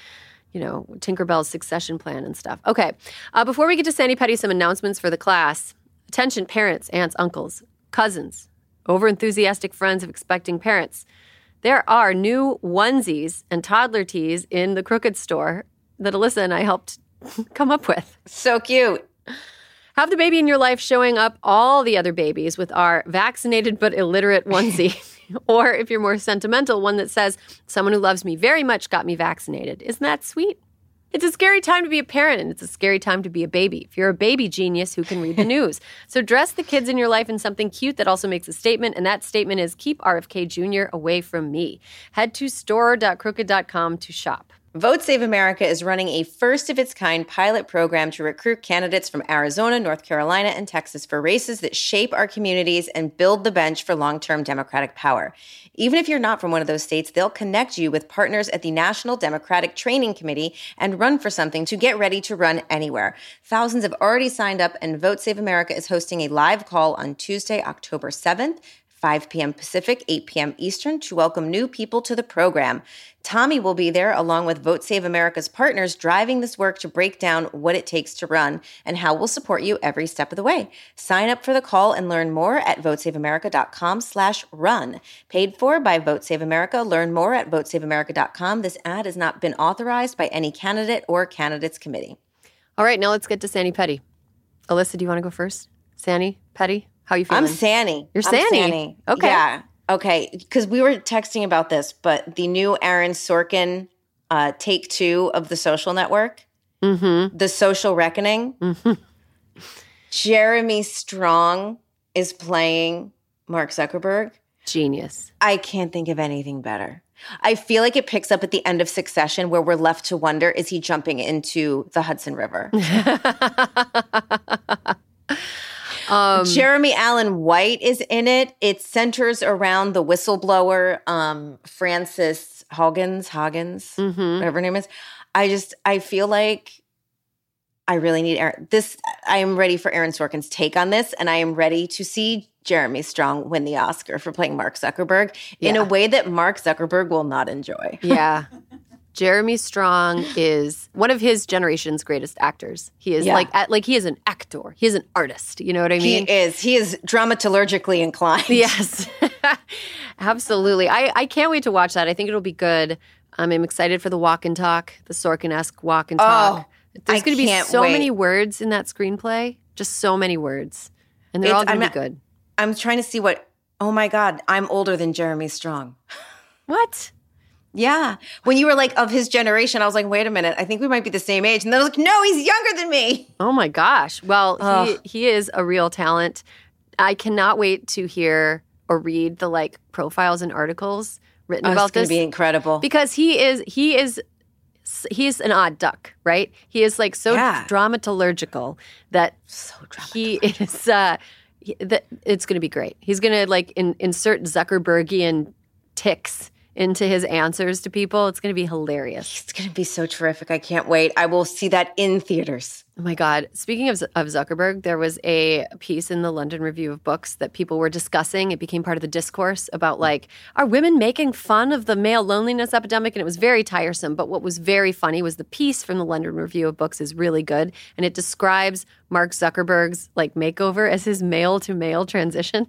Tinkerbell's succession plan and stuff. Okay. Before we get to Sani Petty, some announcements for the class. Attention parents, aunts, uncles, cousins, overenthusiastic friends of expecting parents. There are new onesies and toddler tees in the Crooked store that Alyssa and I helped come up with. So cute. Have the baby in your life showing up all the other babies with our vaccinated but illiterate onesie. Or if you're more sentimental, one that says, someone who loves me very much got me vaccinated. Isn't that sweet? It's a scary time to be a parent, and it's a scary time to be a baby. If you're a baby genius who can read the news. So dress the kids in your life in something cute that also makes a statement, and that statement is, keep RFK Jr. away from me. Head to store.crooked.com to shop. Vote Save America is running a first-of-its-kind pilot program to recruit candidates from Arizona, North Carolina, and Texas for races that shape our communities and build the bench for long-term Democratic power. Even if you're not from one of those states, they'll connect you with partners at the National Democratic Training Committee and run for something to get ready to run anywhere. Thousands have already signed up, and Vote Save America is hosting a live call on Tuesday, October 7th, 5 p.m. Pacific, 8 p.m. Eastern, to welcome new people to the program. Tommy will be there along with Vote Save America's partners driving this work to break down what it takes to run and how we'll support you every step of the way. Sign up for the call and learn more at votesaveamerica.com/run. Paid for by Vote Save America. Learn more at votesaveamerica.com. This ad has not been authorized by any candidate or candidates committee. All right, now let's get to Sani Petty. Alyssa, do you want to go first? Sani Petty? How are you feeling? I'm Sani. You're Sani? Okay. Yeah. Okay. Because we were texting about this, but the new Aaron Sorkin take 2 of The Social Network, The Social Reckoning, Jeremy Strong is playing Mark Zuckerberg. Genius. I can't think of anything better. I feel like it picks up at the end of Succession where we're left to wonder, is he jumping into the Hudson River? Jeremy Allen White is in it. It centers around the whistleblower, Frances Hoggins, whatever her name is. I feel like I really need Aaron. I am ready for Aaron Sorkin's take on this, and I am ready to see Jeremy Strong win the Oscar for playing Mark Zuckerberg in a way that Mark Zuckerberg will not enjoy. Yeah. Jeremy Strong is one of his generation's greatest actors. He is he is an actor. He is an artist. You know what I mean? He is dramaturgically inclined. Yes, absolutely. I can't wait to watch that. I think it'll be good. I'm excited for the walk and talk, the Sorkin-esque walk and talk. There's going to be so many words in that screenplay, just so many words, and they're all going to be good. I'm trying to see what. Oh my God, I'm older than Jeremy Strong. What? Yeah. When you were like of his generation, I was like, wait a minute, I think we might be the same age. And then I was like, no, he's younger than me. Oh my gosh. Well, he is a real talent. I cannot wait to hear or read the like profiles and articles written about It's going this. to be incredible. Because he's an odd duck, right? He is like so dramatological that he is it's going to be great. He's going to like insert Zuckerbergian tics into his answers to people. It's going to be hilarious. It's going to be so terrific. I can't wait. I will see that in theaters. Oh my God. Speaking of Zuckerberg, there was a piece in the London Review of Books that people were discussing. It became part of the discourse about like, are women making fun of the male loneliness epidemic? And it was very tiresome. But what was very funny was the piece from the London Review of Books is really good. And it describes Mark Zuckerberg's like makeover as his male to male transition.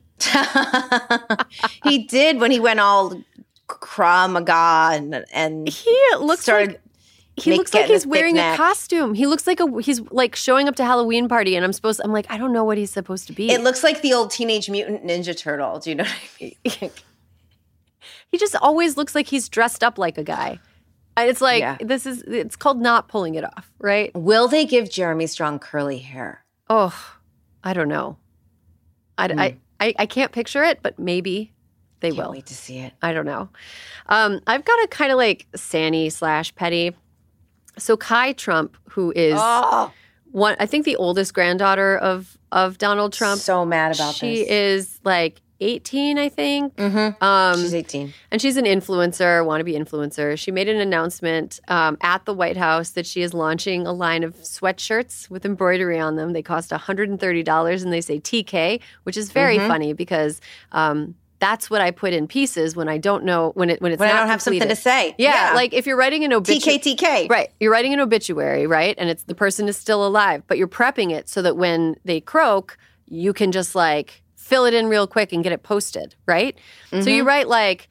He did when he went all Krav Maga and he looks like he's wearing a costume. He looks like he's like showing up to Halloween party, and I'm like, I don't know what he's supposed to be. It looks like the old Teenage Mutant Ninja Turtle. Do you know what I mean? He just always looks like he's dressed up like a guy. It's like it's called not pulling it off, right? Will they give Jeremy Strong curly hair? Oh, I don't know. I can't picture it, but maybe. They will. Wait to see it. I don't know. I've got a kind of like Sanny/Petty. So Kai Trump, who is one, I think the oldest granddaughter of Donald Trump. So mad about this. She is like 18, I think. Mm-hmm. She's 18. And she's an influencer, wannabe influencer. She made an announcement at the White House that she is launching a line of sweatshirts with embroidery on them. They cost $130 and they say TK, which is very funny because that's what I put in pieces when I don't know when I don't have something to say. Yeah, like if you're writing an obituary, TK, right? You're writing an obituary, right? And it's the person is still alive, but you're prepping it so that when they croak, you can just like fill it in real quick and get it posted, right? Mm-hmm. So you write like,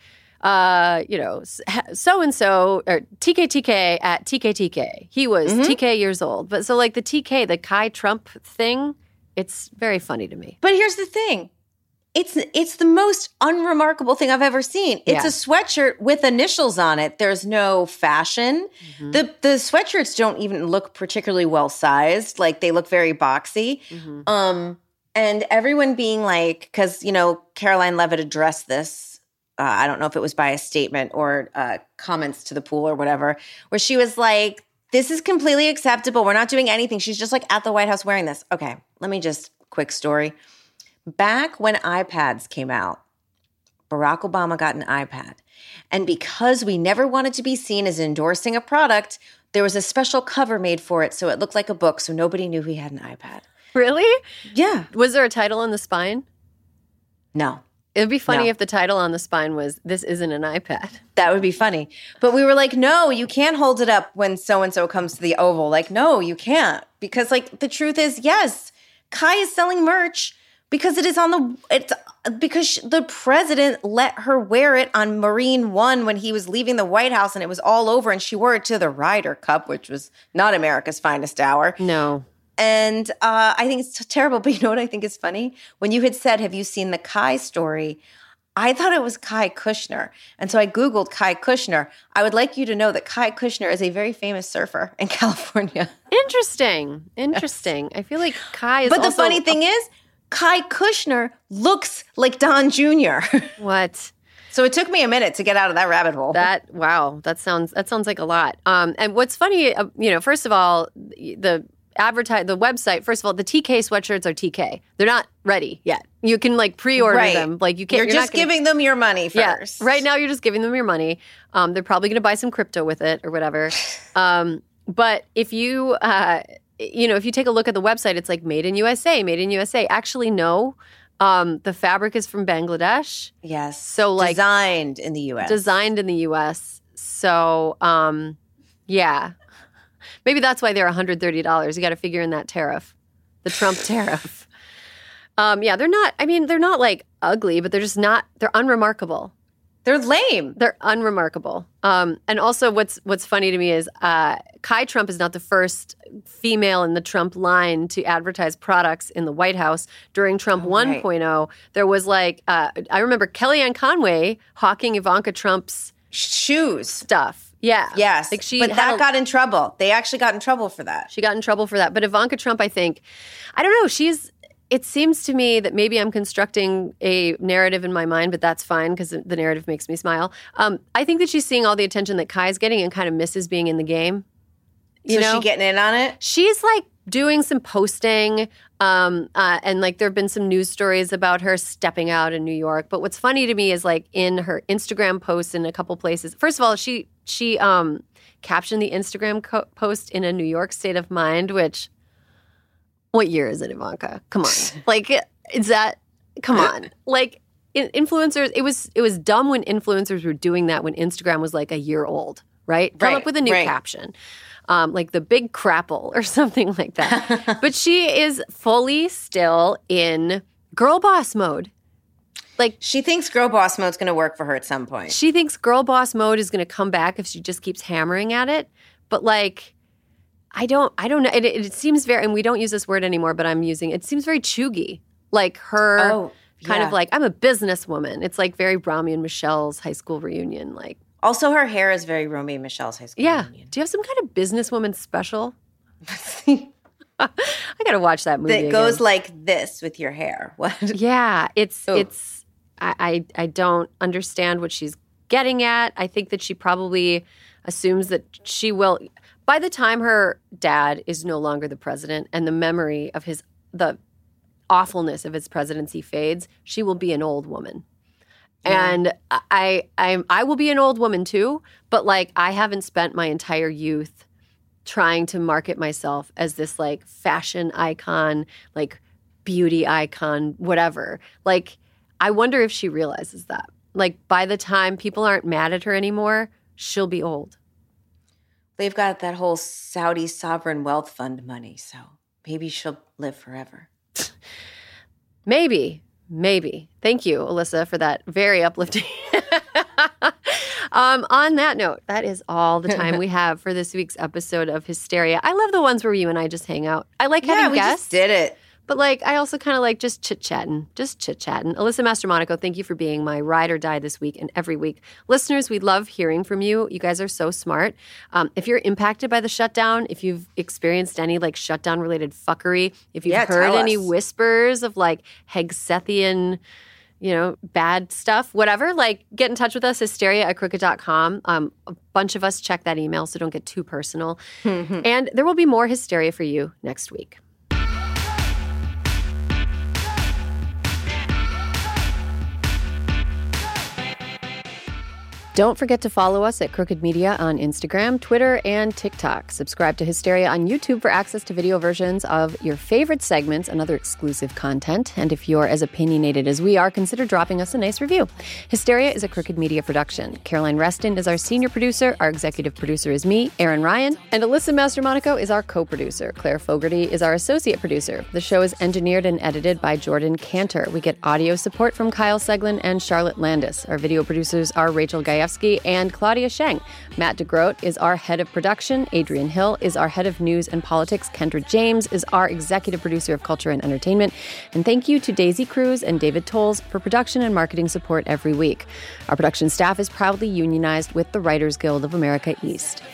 so and so or TK at TK. He was TK years old, but so like the TK, the Kai Trump thing, it's very funny to me. But here's the thing. It's the most unremarkable thing I've ever seen. It's a sweatshirt with initials on it. There's no fashion. Mm-hmm. The sweatshirts don't even look particularly well sized. Like they look very boxy. Mm-hmm. And everyone being like, because Caroline Levitt addressed this. I don't know if it was by a statement or comments to the pool or whatever, where she was like, "This is completely acceptable. We're not doing anything." She's just like at the White House wearing this. Okay, let me just quick story. Back when iPads came out, Barack Obama got an iPad. And because we never wanted to be seen as endorsing a product, there was a special cover made for it so it looked like a book so nobody knew he had an iPad. Really? Yeah. Was there a title on the spine? No. It would be funny if the title on the spine was, "This isn't an iPad." That would be funny. But we were like, no, you can't hold it up when so-and-so comes to the Oval. Like, no, you can't. Because like the truth is, yes, Kai is selling merch because because the president let her wear it on Marine One when he was leaving the White House and it was all over, and she wore it to the Ryder Cup, which was not America's finest hour. No. And I think it's terrible. But you know what I think is funny? When you had said, have you seen the Kai story? I thought it was Kai Kushner. And so I Googled Kai Kushner. I would like you to know that Kai Kushner is a very famous surfer in California. Interesting. Yes. I feel like Kai is But the funny thing is, Kai Kushner looks like Don Jr. What? So it took me a minute to get out of that rabbit hole. That sounds like a lot. And what's funny, first of all, the website, first of all, the TK sweatshirts are TK. They're not ready yet. You can like pre-order them. Like you can't. You're just giving them your money first. Yeah, right now you're just giving them your money. They're probably going to buy some crypto with it or whatever. But if you, if you take a look at the website, it's like made in USA. Actually, no. The fabric is from Bangladesh. Yes. So like designed in the US. So, yeah. Maybe that's why they're $130. You got to figure in that tariff, the Trump tariff. They're not like ugly, but they're unremarkable. They're lame. They're unremarkable. And also what's funny to me is Kai Trump is not the first female in the Trump line to advertise products in the White House. During Trump 1.0, there was like, I remember Kellyanne Conway hawking Ivanka Trump's shoes stuff. Yeah. Yes. Like that got in trouble. They actually got in trouble for that. She got in trouble for that. But Ivanka Trump, I think, I don't know, it seems to me that maybe I'm constructing a narrative in my mind, but that's fine because the narrative makes me smile. I think that she's seeing all the attention that Kai's getting and kind of misses being in the game. So she getting in on it? She's like doing some posting and like there have been some news stories about her stepping out in New York. But what's funny to me is like in her Instagram posts in a couple places. First of all, she captioned the Instagram post in a New York state of mind, which, what year is it, Ivanka? Come on. Like, is that, come on. Like, influencers, it was dumb when influencers were doing that when Instagram was like a year old, right? Come up with a new caption. Like the big crapple or something like that. But she is fully still in girl boss mode. Like, she thinks girl boss mode's going to work for her at some point. She thinks girl boss mode is going to come back if she just keeps hammering at it. But like, I don't know. It seems very, and we don't use this word anymore, but I'm using it. Seems very chuggy. Like her kind of like, I'm a businesswoman. It's like very Romy and Michelle's high school reunion. Like, also, her hair is very Romy and Michelle's high school reunion. Do you have some kind of businesswoman special? I got to watch that movie. That goes like this with your hair. What? Yeah, it's. I don't understand what she's getting at. I think that she probably assumes that she will. By the time her dad is no longer the president and the memory of the awfulness of his presidency fades, she will be an old woman. Yeah. And I will be an old woman too, but like I haven't spent my entire youth trying to market myself as this like fashion icon, like beauty icon, whatever. Like I wonder if she realizes that. Like by the time people aren't mad at her anymore, she'll be old. They've got that whole Saudi sovereign wealth fund money, so maybe she'll live forever. Maybe. Thank you, Alyssa, for that very uplifting. On that note, that is all the time we have for this week's episode of Hysteria. I love the ones where you and I just hang out. I like having guests. Yeah, we just did it. But like, I also kind of like just chit-chatting. Alyssa Mastromonaco, thank you for being my ride or die this week and every week. Listeners, we love hearing from you. You guys are so smart. If you're impacted by the shutdown, if you've experienced any like shutdown-related fuckery, if you've heard any whispers of like Hegsethyian, bad stuff, whatever, like get in touch with us, hysteria@crooked.com. A bunch of us check that email, so don't get too personal. And there will be more Hysteria for you next week. Don't forget to follow us at Crooked Media on Instagram, Twitter, and TikTok. Subscribe to Hysteria on YouTube for access to video versions of your favorite segments and other exclusive content. And if you're as opinionated as we are, consider dropping us a nice review. Hysteria is a Crooked Media production. Caroline Reston is our senior producer. Our executive producer is me, Aaron Ryan. And Alyssa Mastromonaco is our co-producer. Claire Fogarty is our associate producer. The show is engineered and edited by Jordan Cantor. We get audio support from Kyle Seglin and Charlotte Landis. Our video producers are Rachel Gayefsky and Claudia Sheng. Matt DeGroat is our head of production. Adrian Hill is our head of news and politics. Kendra James is our executive producer of culture and entertainment. And thank you to Daisy Cruz and David Tolles for production and marketing support every week. Our production staff is proudly unionized with the Writers Guild of America East.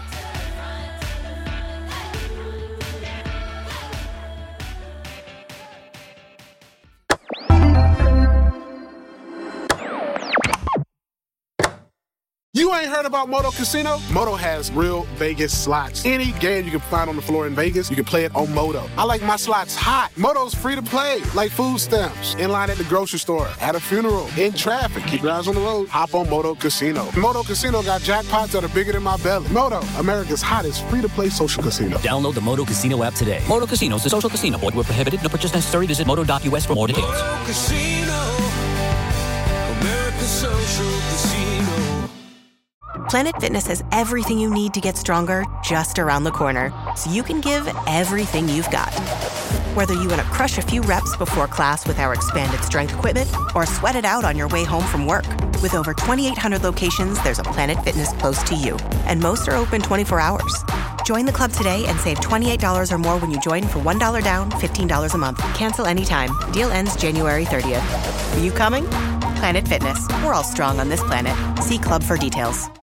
You ain't heard about Moto Casino? Moto has real Vegas slots. Any game you can find on the floor in Vegas, you can play it on Moto. I like my slots hot. Moto's free to play, like food stamps. In line at the grocery store, at a funeral, in traffic. Keep your eyes on the road. Hop on Moto Casino. Moto Casino got jackpots that are bigger than my belly. Moto, America's hottest free-to-play social casino. Download the Moto Casino app today. Moto Casino is a social casino. Void where prohibited. No purchase necessary. Visit moto.us for more details. Moto Casino, America's social casino. Planet Fitness has everything you need to get stronger just around the corner, so you can give everything you've got. Whether you want to crush a few reps before class with our expanded strength equipment or sweat it out on your way home from work. With over 2,800 locations, there's a Planet Fitness close to you, and most are open 24 hours. Join the club today and save $28 or more when you join for $1 down, $15 a month. Cancel anytime. Deal ends January 30th. Are you coming? Planet Fitness. We're all strong on this planet. See Club for details.